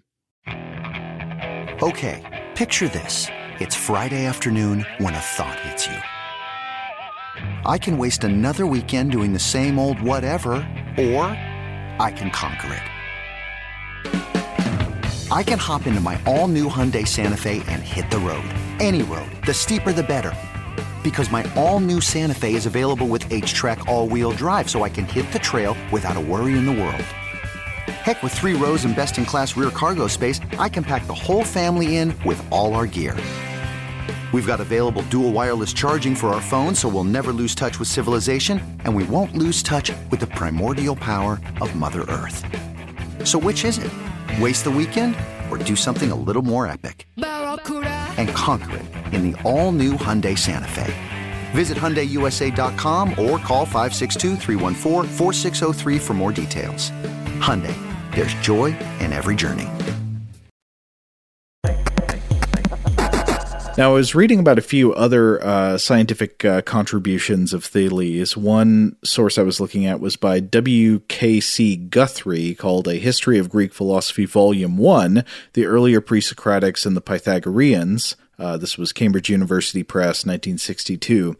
Okay, picture this. It's Friday afternoon when a thought hits you. I can waste another weekend doing the same old whatever, or I can conquer it. I can hop into my all-new Hyundai Santa Fe and hit the road. Any road. The steeper, the better. Because my all-new Santa Fe is available with H-Track all-wheel drive, so I can hit the trail without a worry in the world. Heck, with three rows and best-in-class rear cargo space, I can pack the whole family in with all our gear. We've got available dual wireless charging for our phones, so we'll never lose touch with civilization, and we won't lose touch with the primordial power of Mother Earth. So which is it? Waste the weekend or do something a little more epic and conquer it in the all-new Hyundai Santa Fe. Visit Hyundai U S A dot com or call five six two, three one four, four six zero three for more details. Hyundai, there's joy in every journey. Now, I was reading about a few other uh, scientific uh, contributions of Thales. One source I was looking at was by W K C Guthrie, called A History of Greek Philosophy, Volume one, The Earlier Pre-Socratics and the Pythagoreans. Uh, this was Cambridge University Press, nineteen sixty-two.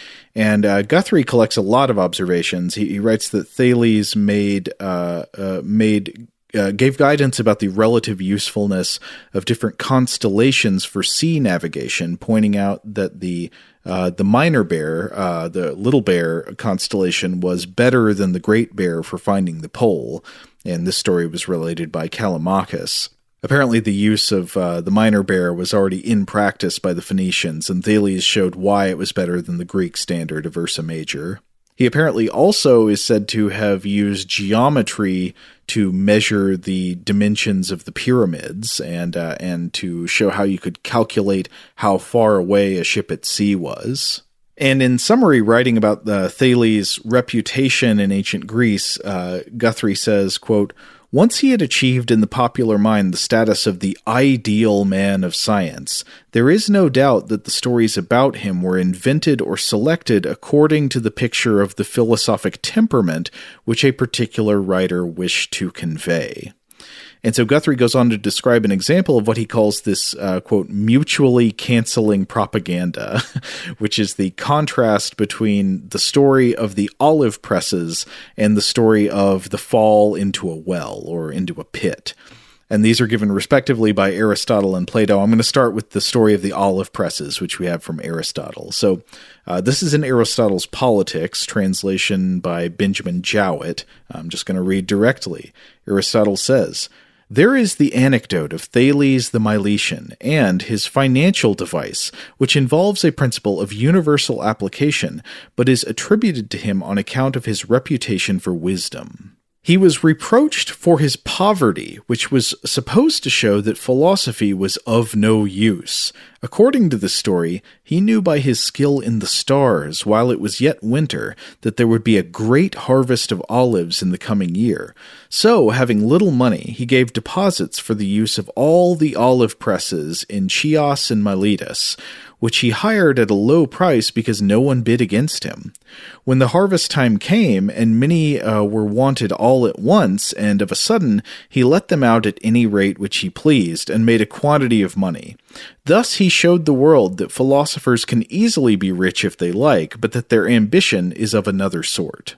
And uh, Guthrie collects a lot of observations. He, he writes that Thales made uh, uh, made uh, gave guidance about the relative usefulness of different constellations for sea navigation, pointing out that the uh, the Minor Bear, uh, the Little Bear constellation, was better than the Great Bear for finding the pole. And this story was related by Callimachus. Apparently the use of uh, the Minor Bear was already in practice by the Phoenicians, and Thales showed why it was better than the Greek standard of Ursa Major. He apparently also is said to have used geometry to measure the dimensions of the pyramids and uh, and to show how you could calculate how far away a ship at sea was. And in summary, writing about the Thales' reputation in ancient Greece, uh, Guthrie says, quote, "Once he had achieved in the popular mind the status of the ideal man of science, there is no doubt that the stories about him were invented or selected according to the picture of the philosophic temperament which a particular writer wished to convey." And so Guthrie goes on to describe an example of what he calls this, uh, quote, mutually canceling propaganda, which is the contrast between the story of the olive presses and the story of the fall into a well or into a pit. And these are given respectively by Aristotle and Plato. I'm going to start with the story of the olive presses, which we have from Aristotle. So uh, this is in Aristotle's Politics, translation by Benjamin Jowett. I'm just going to read directly. Aristotle says, "There is the anecdote of Thales the Milesian and his financial device, which involves a principle of universal application, but is attributed to him on account of his reputation for wisdom. He was reproached for his poverty, which was supposed to show that philosophy was of no use. According to the story, he knew by his skill in the stars, while it was yet winter, that there would be a great harvest of olives in the coming year. So, having little money, he gave deposits for the use of all the olive presses in Chios and Miletus, which he hired at a low price because no one bid against him. When the harvest time came, and many uh, were wanted all at once, and of a sudden he let them out at any rate which he pleased, and made a quantity of money. Thus he showed the world that philosophers can easily be rich if they like, but that their ambition is of another sort."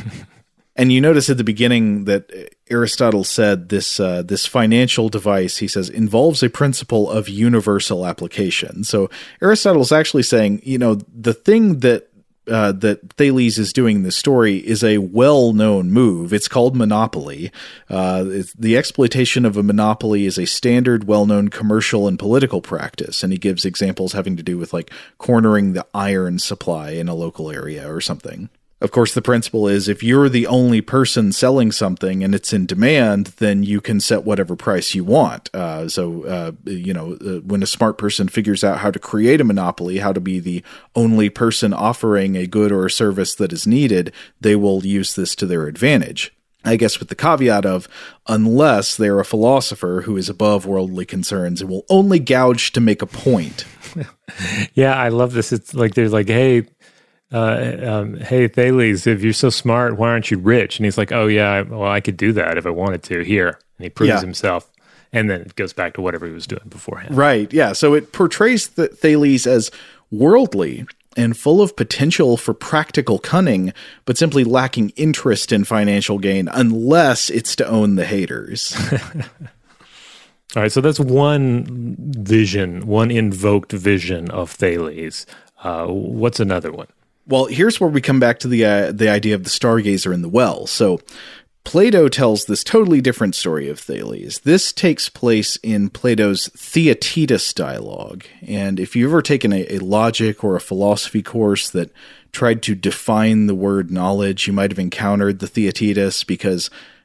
And you notice at the beginning that Aristotle said this uh, this financial device, he says, involves a principle of universal application. So Aristotle's actually saying, you know, the thing that uh, that Thales is doing in this story is a well-known move. It's called monopoly. Uh, it's, the exploitation of a monopoly is a standard, well-known commercial and political practice. And he gives examples having to do with like cornering the iron supply in a local area or something. Of course, the principle is if you're the only person selling something and it's in demand, then you can set whatever price you want. Uh, so, uh, you know, uh, when a smart person figures out how to create a monopoly, how to be the only person offering a good or a service that is needed, they will use this to their advantage. I guess with the caveat of, unless they're a philosopher who is above worldly concerns and will only gouge to make a point. Yeah, I love this. It's like, there's like, hey, Uh, um, hey, Thales, if you're so smart, why aren't you rich? And he's like, oh, yeah, well, I could do that if I wanted to. Here. And he proves yeah. himself. And then it goes back to whatever he was doing beforehand. Right, yeah. So it portrays the Thales as worldly and full of potential for practical cunning, but simply lacking interest in financial gain unless it's to own the haters. All right, so that's one vision, one invoked vision of Thales. Uh, what's another one? Well, here's where we come back to the uh, the idea of the stargazer in the well. So Plato tells this totally different story of Thales. This takes place in Plato's Theaetetus dialogue. And if you've ever taken a, a logic or a philosophy course that tried to define the word knowledge, you might have encountered the Theaetetus because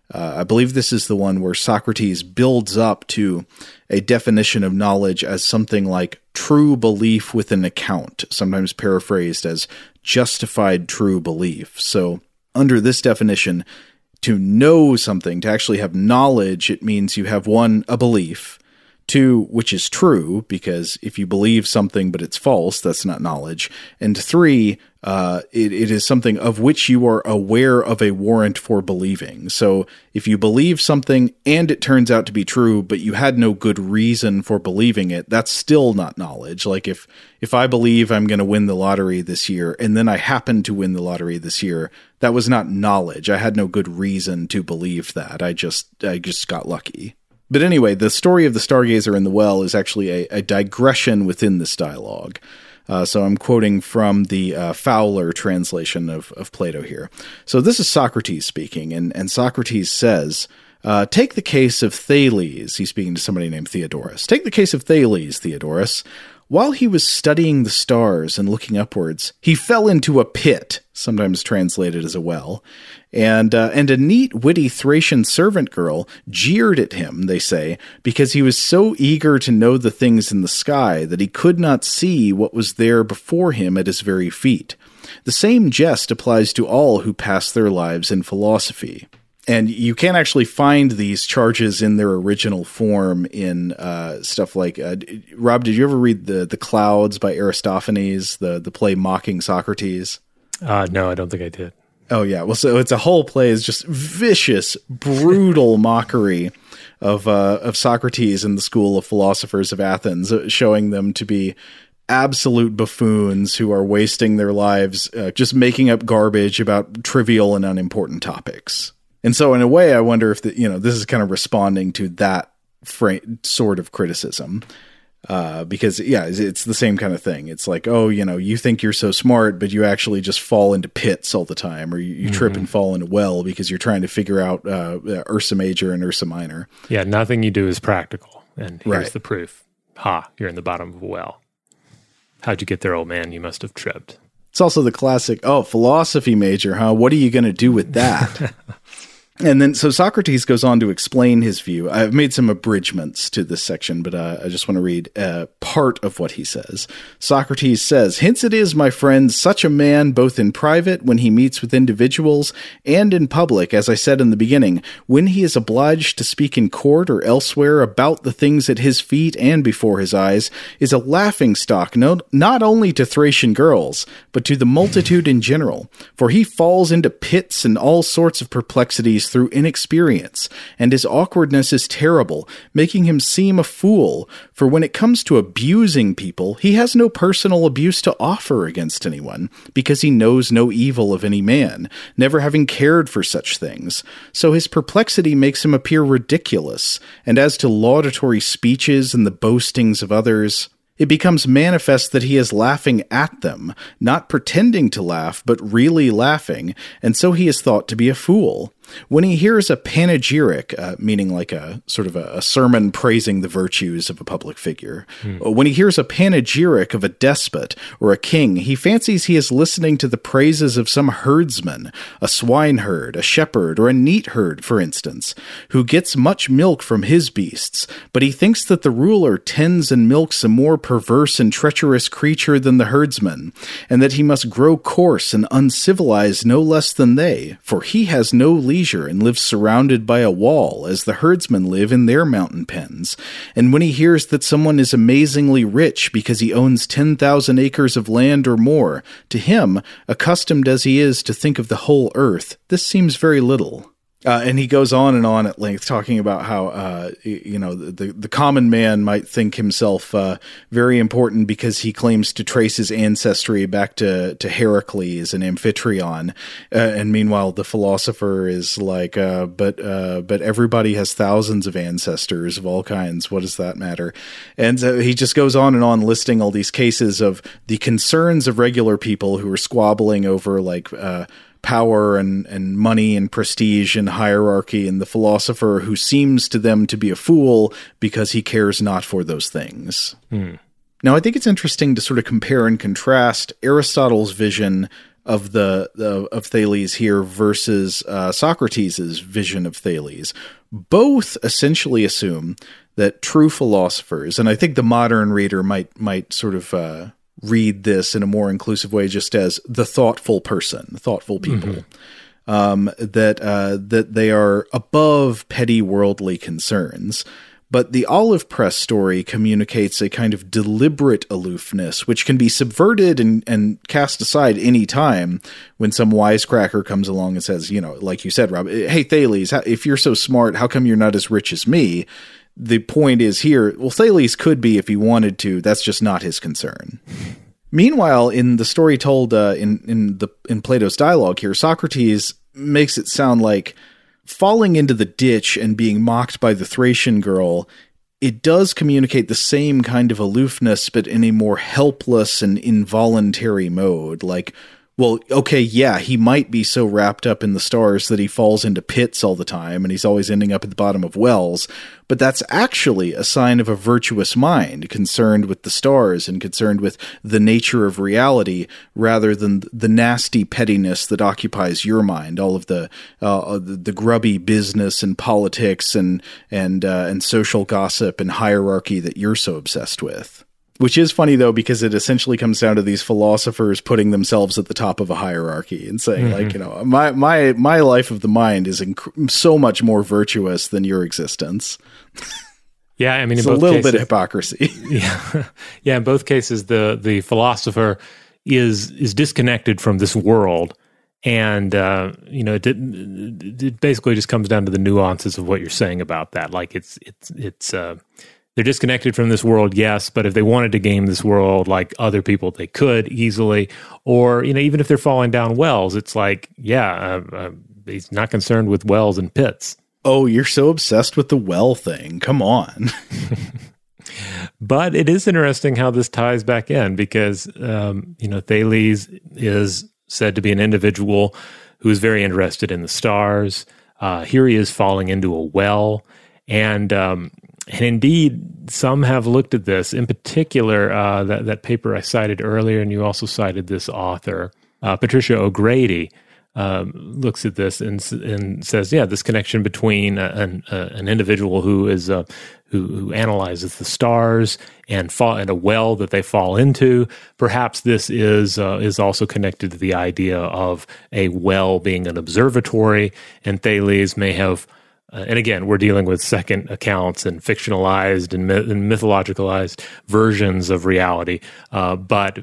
Uh, I believe this is the one where Socrates builds up to a definition of knowledge as something like true belief with an account, sometimes paraphrased as justified true belief. So under this definition, to know something, to actually have knowledge, it means you have one, a belief, two, which is true, because if you believe something but it's false, that's not knowledge, and three, uh, it, it is something of which you are aware of a warrant for believing. So if you believe something and it turns out to be true, but you had no good reason for believing it, that's still not knowledge. Like if, if I believe I'm going to win the lottery this year, and then I happen to win the lottery this year, that was not knowledge. I had no good reason to believe that. I just, I just got lucky. But anyway, the story of the Stargazer in the well is actually a, a digression within this dialogue. Uh, so I'm quoting from the uh, Fowler translation of, of Plato here. So this is Socrates speaking, and, and Socrates says, uh, take the case of Thales. He's speaking to somebody named Theodorus. Take the case of Thales, Theodorus. While he was studying the stars and looking upwards, he fell into a pit, sometimes translated as a well, and uh, and a neat, witty Thracian servant girl jeered at him, they say, because he was so eager to know the things in the sky that he could not see what was there before him at his very feet. The same jest applies to all who pass their lives in philosophy. And you can't actually find these charges in their original form in uh, stuff like uh, Rob. Did you ever read the the Clouds by Aristophanes, the the play mocking Socrates? Uh, no, I don't think I did. Oh yeah, well, so it's a whole play is just vicious, brutal mockery of uh, of Socrates and the school of philosophers of Athens, showing them to be absolute buffoons who are wasting their lives uh, just making up garbage about trivial and unimportant topics. And so in a way, I wonder if the, you know, this is kind of responding to that fra- sort of criticism. Uh, because, yeah, it's, it's the same kind of thing. It's like, oh, you know, you think you're so smart, but you actually just fall into pits all the time, or you, you mm-hmm. trip and fall in a well because you're trying to figure out uh, Ursa Major and Ursa Minor. Yeah, nothing you do is practical. And here's right. the proof. Ha, you're in the bottom of a well. How'd you get there, old man? You must have tripped. It's also the classic, oh, philosophy major, huh? What are you going to do with that? And then, so Socrates goes on to explain his view. I've made some abridgments to this section, but uh, I just want to read uh, part of what he says. Socrates says, hence it is, my friend, such a man, both in private, when he meets with individuals, and in public, as I said in the beginning, when he is obliged to speak in court or elsewhere about the things at his feet and before his eyes, is a laughingstock no, not only to Thracian girls, but to the multitude in general. For he falls into pits and all sorts of perplexities through inexperience, and his awkwardness is terrible, making him seem a fool, for when it comes to abusing people, he has no personal abuse to offer against anyone, because he knows no evil of any man, never having cared for such things. So his perplexity makes him appear ridiculous, and as to laudatory speeches and the boastings of others, it becomes manifest that he is laughing at them, not pretending to laugh, but really laughing, and so he is thought to be a fool. When he hears a panegyric, uh, meaning like a sort of a, a sermon praising the virtues of a public figure, hmm. when he hears a panegyric of a despot or a king, he fancies he is listening to the praises of some herdsman, a swineherd, a shepherd, or a neat herd, for instance, who gets much milk from his beasts, but he thinks that the ruler tends and milks a more perverse and treacherous creature than the herdsman, and that he must grow coarse and uncivilized no less than they, for he has no leisure and lives surrounded by a wall, as the herdsmen live in their mountain pens. And when he hears that someone is amazingly rich because he owns ten thousand acres of land or more, to him, accustomed as he is to think of the whole earth, this seems very little. Uh, and he goes on and on at length talking about how, uh, you know, the, the common man might think himself uh, very important because he claims to trace his ancestry back to, to Heracles and Amphitryon. Uh, and meanwhile, the philosopher is like, uh, but uh, but everybody has thousands of ancestors of all kinds. What does that matter? And so he just goes on and on listing all these cases of the concerns of regular people who are squabbling over like uh power and, and money and prestige and hierarchy, and the philosopher who seems to them to be a fool because he cares not for those things. Hmm. Now, I think it's interesting to sort of compare and contrast Aristotle's vision of the, the of Thales here versus uh, Socrates' vision of Thales. Both essentially assume that true philosophers, and I think the modern reader might might sort of uh, read this in a more inclusive way, just as the thoughtful person, thoughtful people, mm-hmm. um, that uh, that they are above petty worldly concerns. But the Olive Press story communicates a kind of deliberate aloofness, which can be subverted and, and cast aside any time when some wisecracker comes along and says, you know, like you said, Rob, hey, Thales, if you're so smart, how come you're not as rich as me? The point is here, well, Thales could be if he wanted to. That's just not his concern. Meanwhile, in the story told uh, in, in, the, in Plato's dialogue here, Socrates makes it sound like falling into the ditch and being mocked by the Thracian girl, it does communicate the same kind of aloofness, but in a more helpless and involuntary mode. Like, well, okay, yeah, he might be so wrapped up in the stars that he falls into pits all the time and he's always ending up at the bottom of wells, but that's actually a sign of a virtuous mind concerned with the stars and concerned with the nature of reality rather than the nasty pettiness that occupies your mind, all of the uh, the, the grubby business and politics and and uh, and social gossip and hierarchy that you're so obsessed with. Which is funny, though, because it essentially comes down to these philosophers putting themselves at the top of a hierarchy and saying, mm-hmm. like, you know, my my my life of the mind is inc- so much more virtuous than your existence. Yeah, I mean, it's in both a little cases, bit of hypocrisy. yeah, yeah. In both cases, the the philosopher is is disconnected from this world, and uh, you know, it, it basically just comes down to the nuances of what you're saying about that. Like, it's it's it's. Uh, They're disconnected from this world, yes, but if they wanted to game this world like other people, they could easily. Or, you know, even if they're falling down wells, it's like, yeah, uh, uh, he's not concerned with wells and pits. Oh, you're so obsessed with the well thing. Come on. But it is interesting how this ties back in because, um, you know, Thales is said to be an individual who is very interested in the stars. Uh, here he is falling into a well. And, um, And indeed, some have looked at this. In particular, uh, that, that paper I cited earlier, and you also cited this author, uh, Patricia O'Grady, um, looks at this and, and says, yeah, this connection between uh, an, uh, an individual who is uh, who, who analyzes the stars and fall and a well that they fall into. Perhaps this is uh, is also connected to the idea of a well being an observatory, and Thales may have. Uh, and again, we're dealing with second accounts and fictionalized and, myth- and mythologicalized versions of reality. Uh, but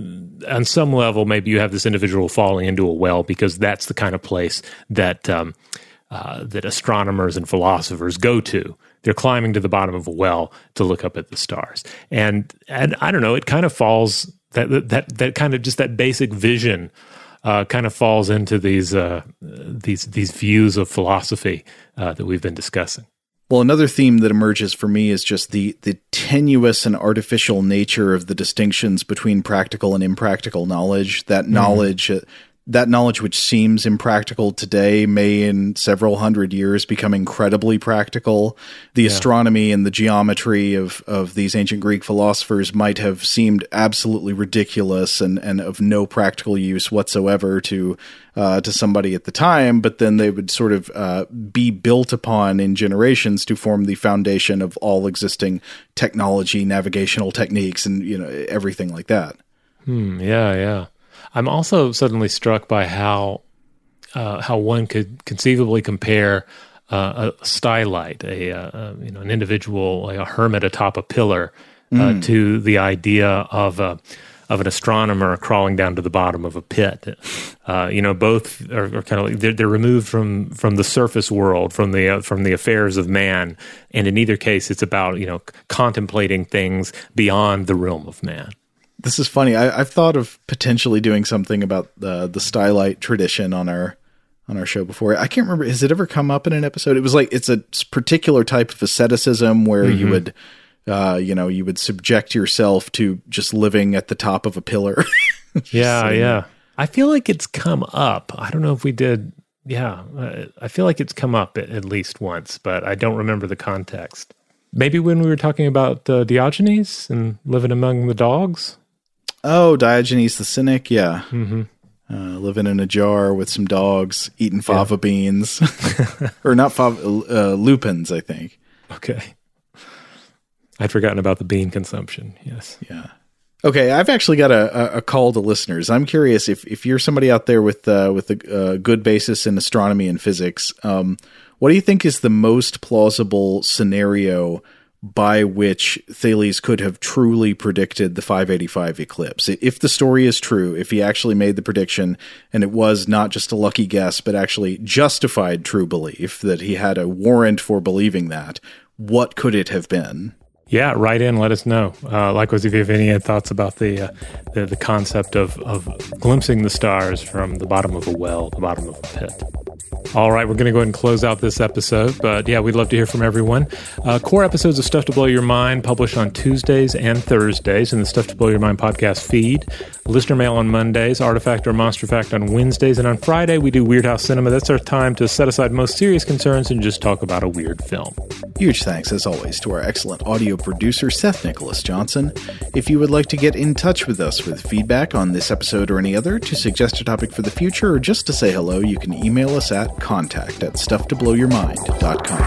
on some level, maybe you have this individual falling into a well because that's the kind of place that um, uh, that astronomers and philosophers go to. They're climbing to the bottom of a well to look up at the stars. And and I don't know, it kind of falls that that that kind of just that basic vision. Uh, kind of falls into these uh, these these views of philosophy uh, that we've been discussing. Well, another theme that emerges for me is just the the tenuous and artificial nature of the distinctions between practical and impractical knowledge. That mm-hmm. knowledge, uh, that knowledge which seems impractical today may in several hundred years become incredibly practical. The yeah. astronomy and the geometry of, of these ancient Greek philosophers might have seemed absolutely ridiculous and, and of no practical use whatsoever to uh, to somebody at the time, but then they would sort of uh, be built upon in generations to form the foundation of all existing technology, navigational techniques, and you know everything like that. Hmm, yeah, yeah. I'm also suddenly struck by how uh, how one could conceivably compare uh, a stylite, a uh, you know an individual, like a hermit atop a pillar, uh, mm. to the idea of a of an astronomer crawling down to the bottom of a pit. Uh, you know, both are, are kind of like they're, they're removed from from the surface world, from the uh, from the affairs of man, and in either case, it's about you know contemplating things beyond the realm of man. This is funny. I, I've thought of potentially doing something about the the stylite tradition on our on our show before. I can't remember. Has it ever come up in an episode? It was like it's a particular type of asceticism where mm-hmm. you would, uh, you know, you would subject yourself to just living at the top of a pillar. yeah, so, yeah. I feel like it's come up. I don't know if we did. Yeah, uh, I feel like it's come up at, at least once, but I don't remember the context. Maybe when we were talking about uh, Diogenes and living among the dogs. Oh, Diogenes the Cynic, yeah. Mm-hmm. Uh, living in a jar with some dogs, eating fava yeah. beans. Or not fava, uh, lupins, I think. Okay. I'd forgotten about the bean consumption, yes. Yeah. Okay, I've actually got a, a call to listeners. I'm curious if, if you're somebody out there with uh, with a, a good basis in astronomy and physics, um, what do you think is the most plausible scenario by which Thales could have truly predicted the five eighty-five eclipse? If the story is true, if he actually made the prediction and it was not just a lucky guess, but actually justified true belief, that he had a warrant for believing that, what could it have been? Yeah, write in, let us know. Uh, likewise, if you have any thoughts about the, uh, the the concept of, of glimpsing the stars from the bottom of a well, the bottom of a pit. All right, we're going to go ahead and close out this episode, but yeah, we'd love to hear from everyone. Uh, core episodes of Stuff to Blow Your Mind published on Tuesdays and Thursdays in the Stuff to Blow Your Mind podcast feed. Listener mail on Mondays, Artifact or Monster Fact on Wednesdays, and on Friday we do Weird House Cinema. That's our time to set aside most serious concerns and just talk about a weird film. Huge thanks, as always, to our excellent audio producer, Seth Nicholas Johnson. If you would like to get in touch with us with feedback on this episode or any other, to suggest a topic for the future, or just to say hello, you can email us at contact at stuff to blow your mind dot com.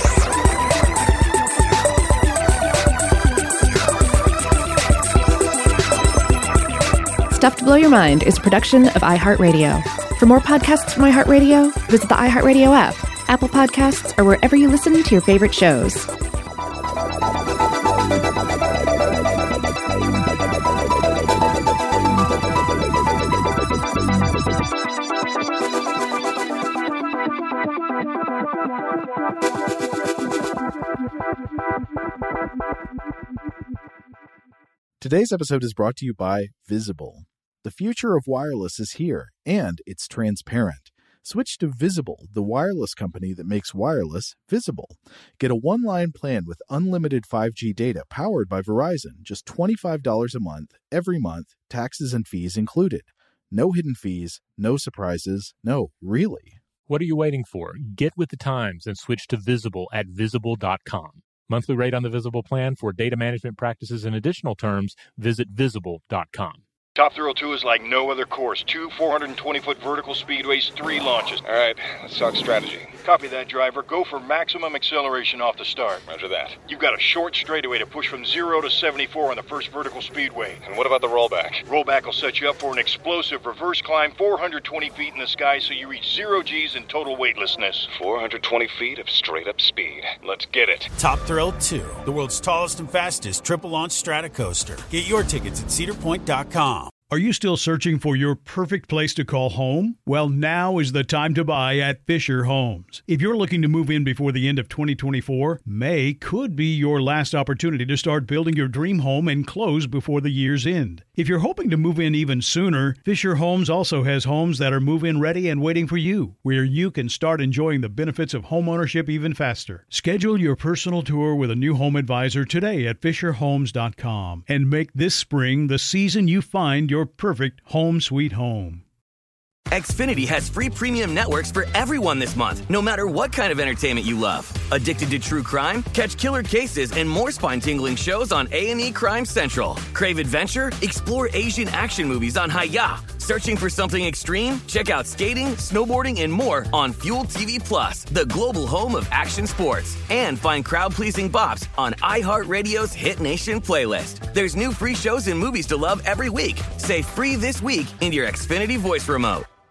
Stuff to Blow Your Mind is a production of iHeartRadio. For more podcasts from iHeartRadio, visit the iHeartRadio app, Apple Podcasts, or wherever you listen to your favorite shows. Today's episode is brought to you by Visible. The future of wireless is here, and it's transparent. Switch to Visible, the wireless company that makes wireless visible. Get a one-line plan with unlimited five G data powered by Verizon, just twenty-five dollars a month, every month, taxes and fees included. No hidden fees, no surprises, no, really. What are you waiting for? Get with the times and switch to Visible at visible dot com. Monthly rate on the Visible plan for data management practices and additional terms, visit visible dot com. Top Thrill two is like no other course. Two four hundred twenty foot vertical speedways, three launches. All right, let's talk strategy. Copy that, driver. Go for maximum acceleration off the start. Roger that. You've got a short straightaway to push from zero to seventy-four on the first vertical speedway. And what about the rollback? Rollback will set you up for an explosive reverse climb four hundred twenty feet in the sky so you reach zero G's in total weightlessness. four hundred twenty feet of straight-up speed. Let's get it. Top Thrill two, the world's tallest and fastest triple-launch stratocoaster. Get your tickets at cedar point dot com. Are you still searching for your perfect place to call home? Well, now is the time to buy at Fisher Homes. If you're looking to move in before the end of twenty twenty-four, May could be your last opportunity to start building your dream home and close before the year's end. If you're hoping to move in even sooner, Fisher Homes also has homes that are move-in ready and waiting for you, where you can start enjoying the benefits of homeownership even faster. Schedule your personal tour with a new home advisor today at fisher homes dot com and make this spring the season you find your perfect home sweet home. Xfinity has free premium networks for everyone this month, no matter what kind of entertainment you love. Addicted to true crime? Catch killer cases and more spine-tingling shows on A and E Crime Central. Crave adventure? Explore Asian action movies on Hi-Ya. Searching for something extreme? Check out skating, snowboarding, and more on Fuel T V Plus, the global home of action sports. And find crowd-pleasing bops on iHeartRadio's Hit Nation playlist. There's new free shows and movies to love every week. Say free this week in your Xfinity voice remote.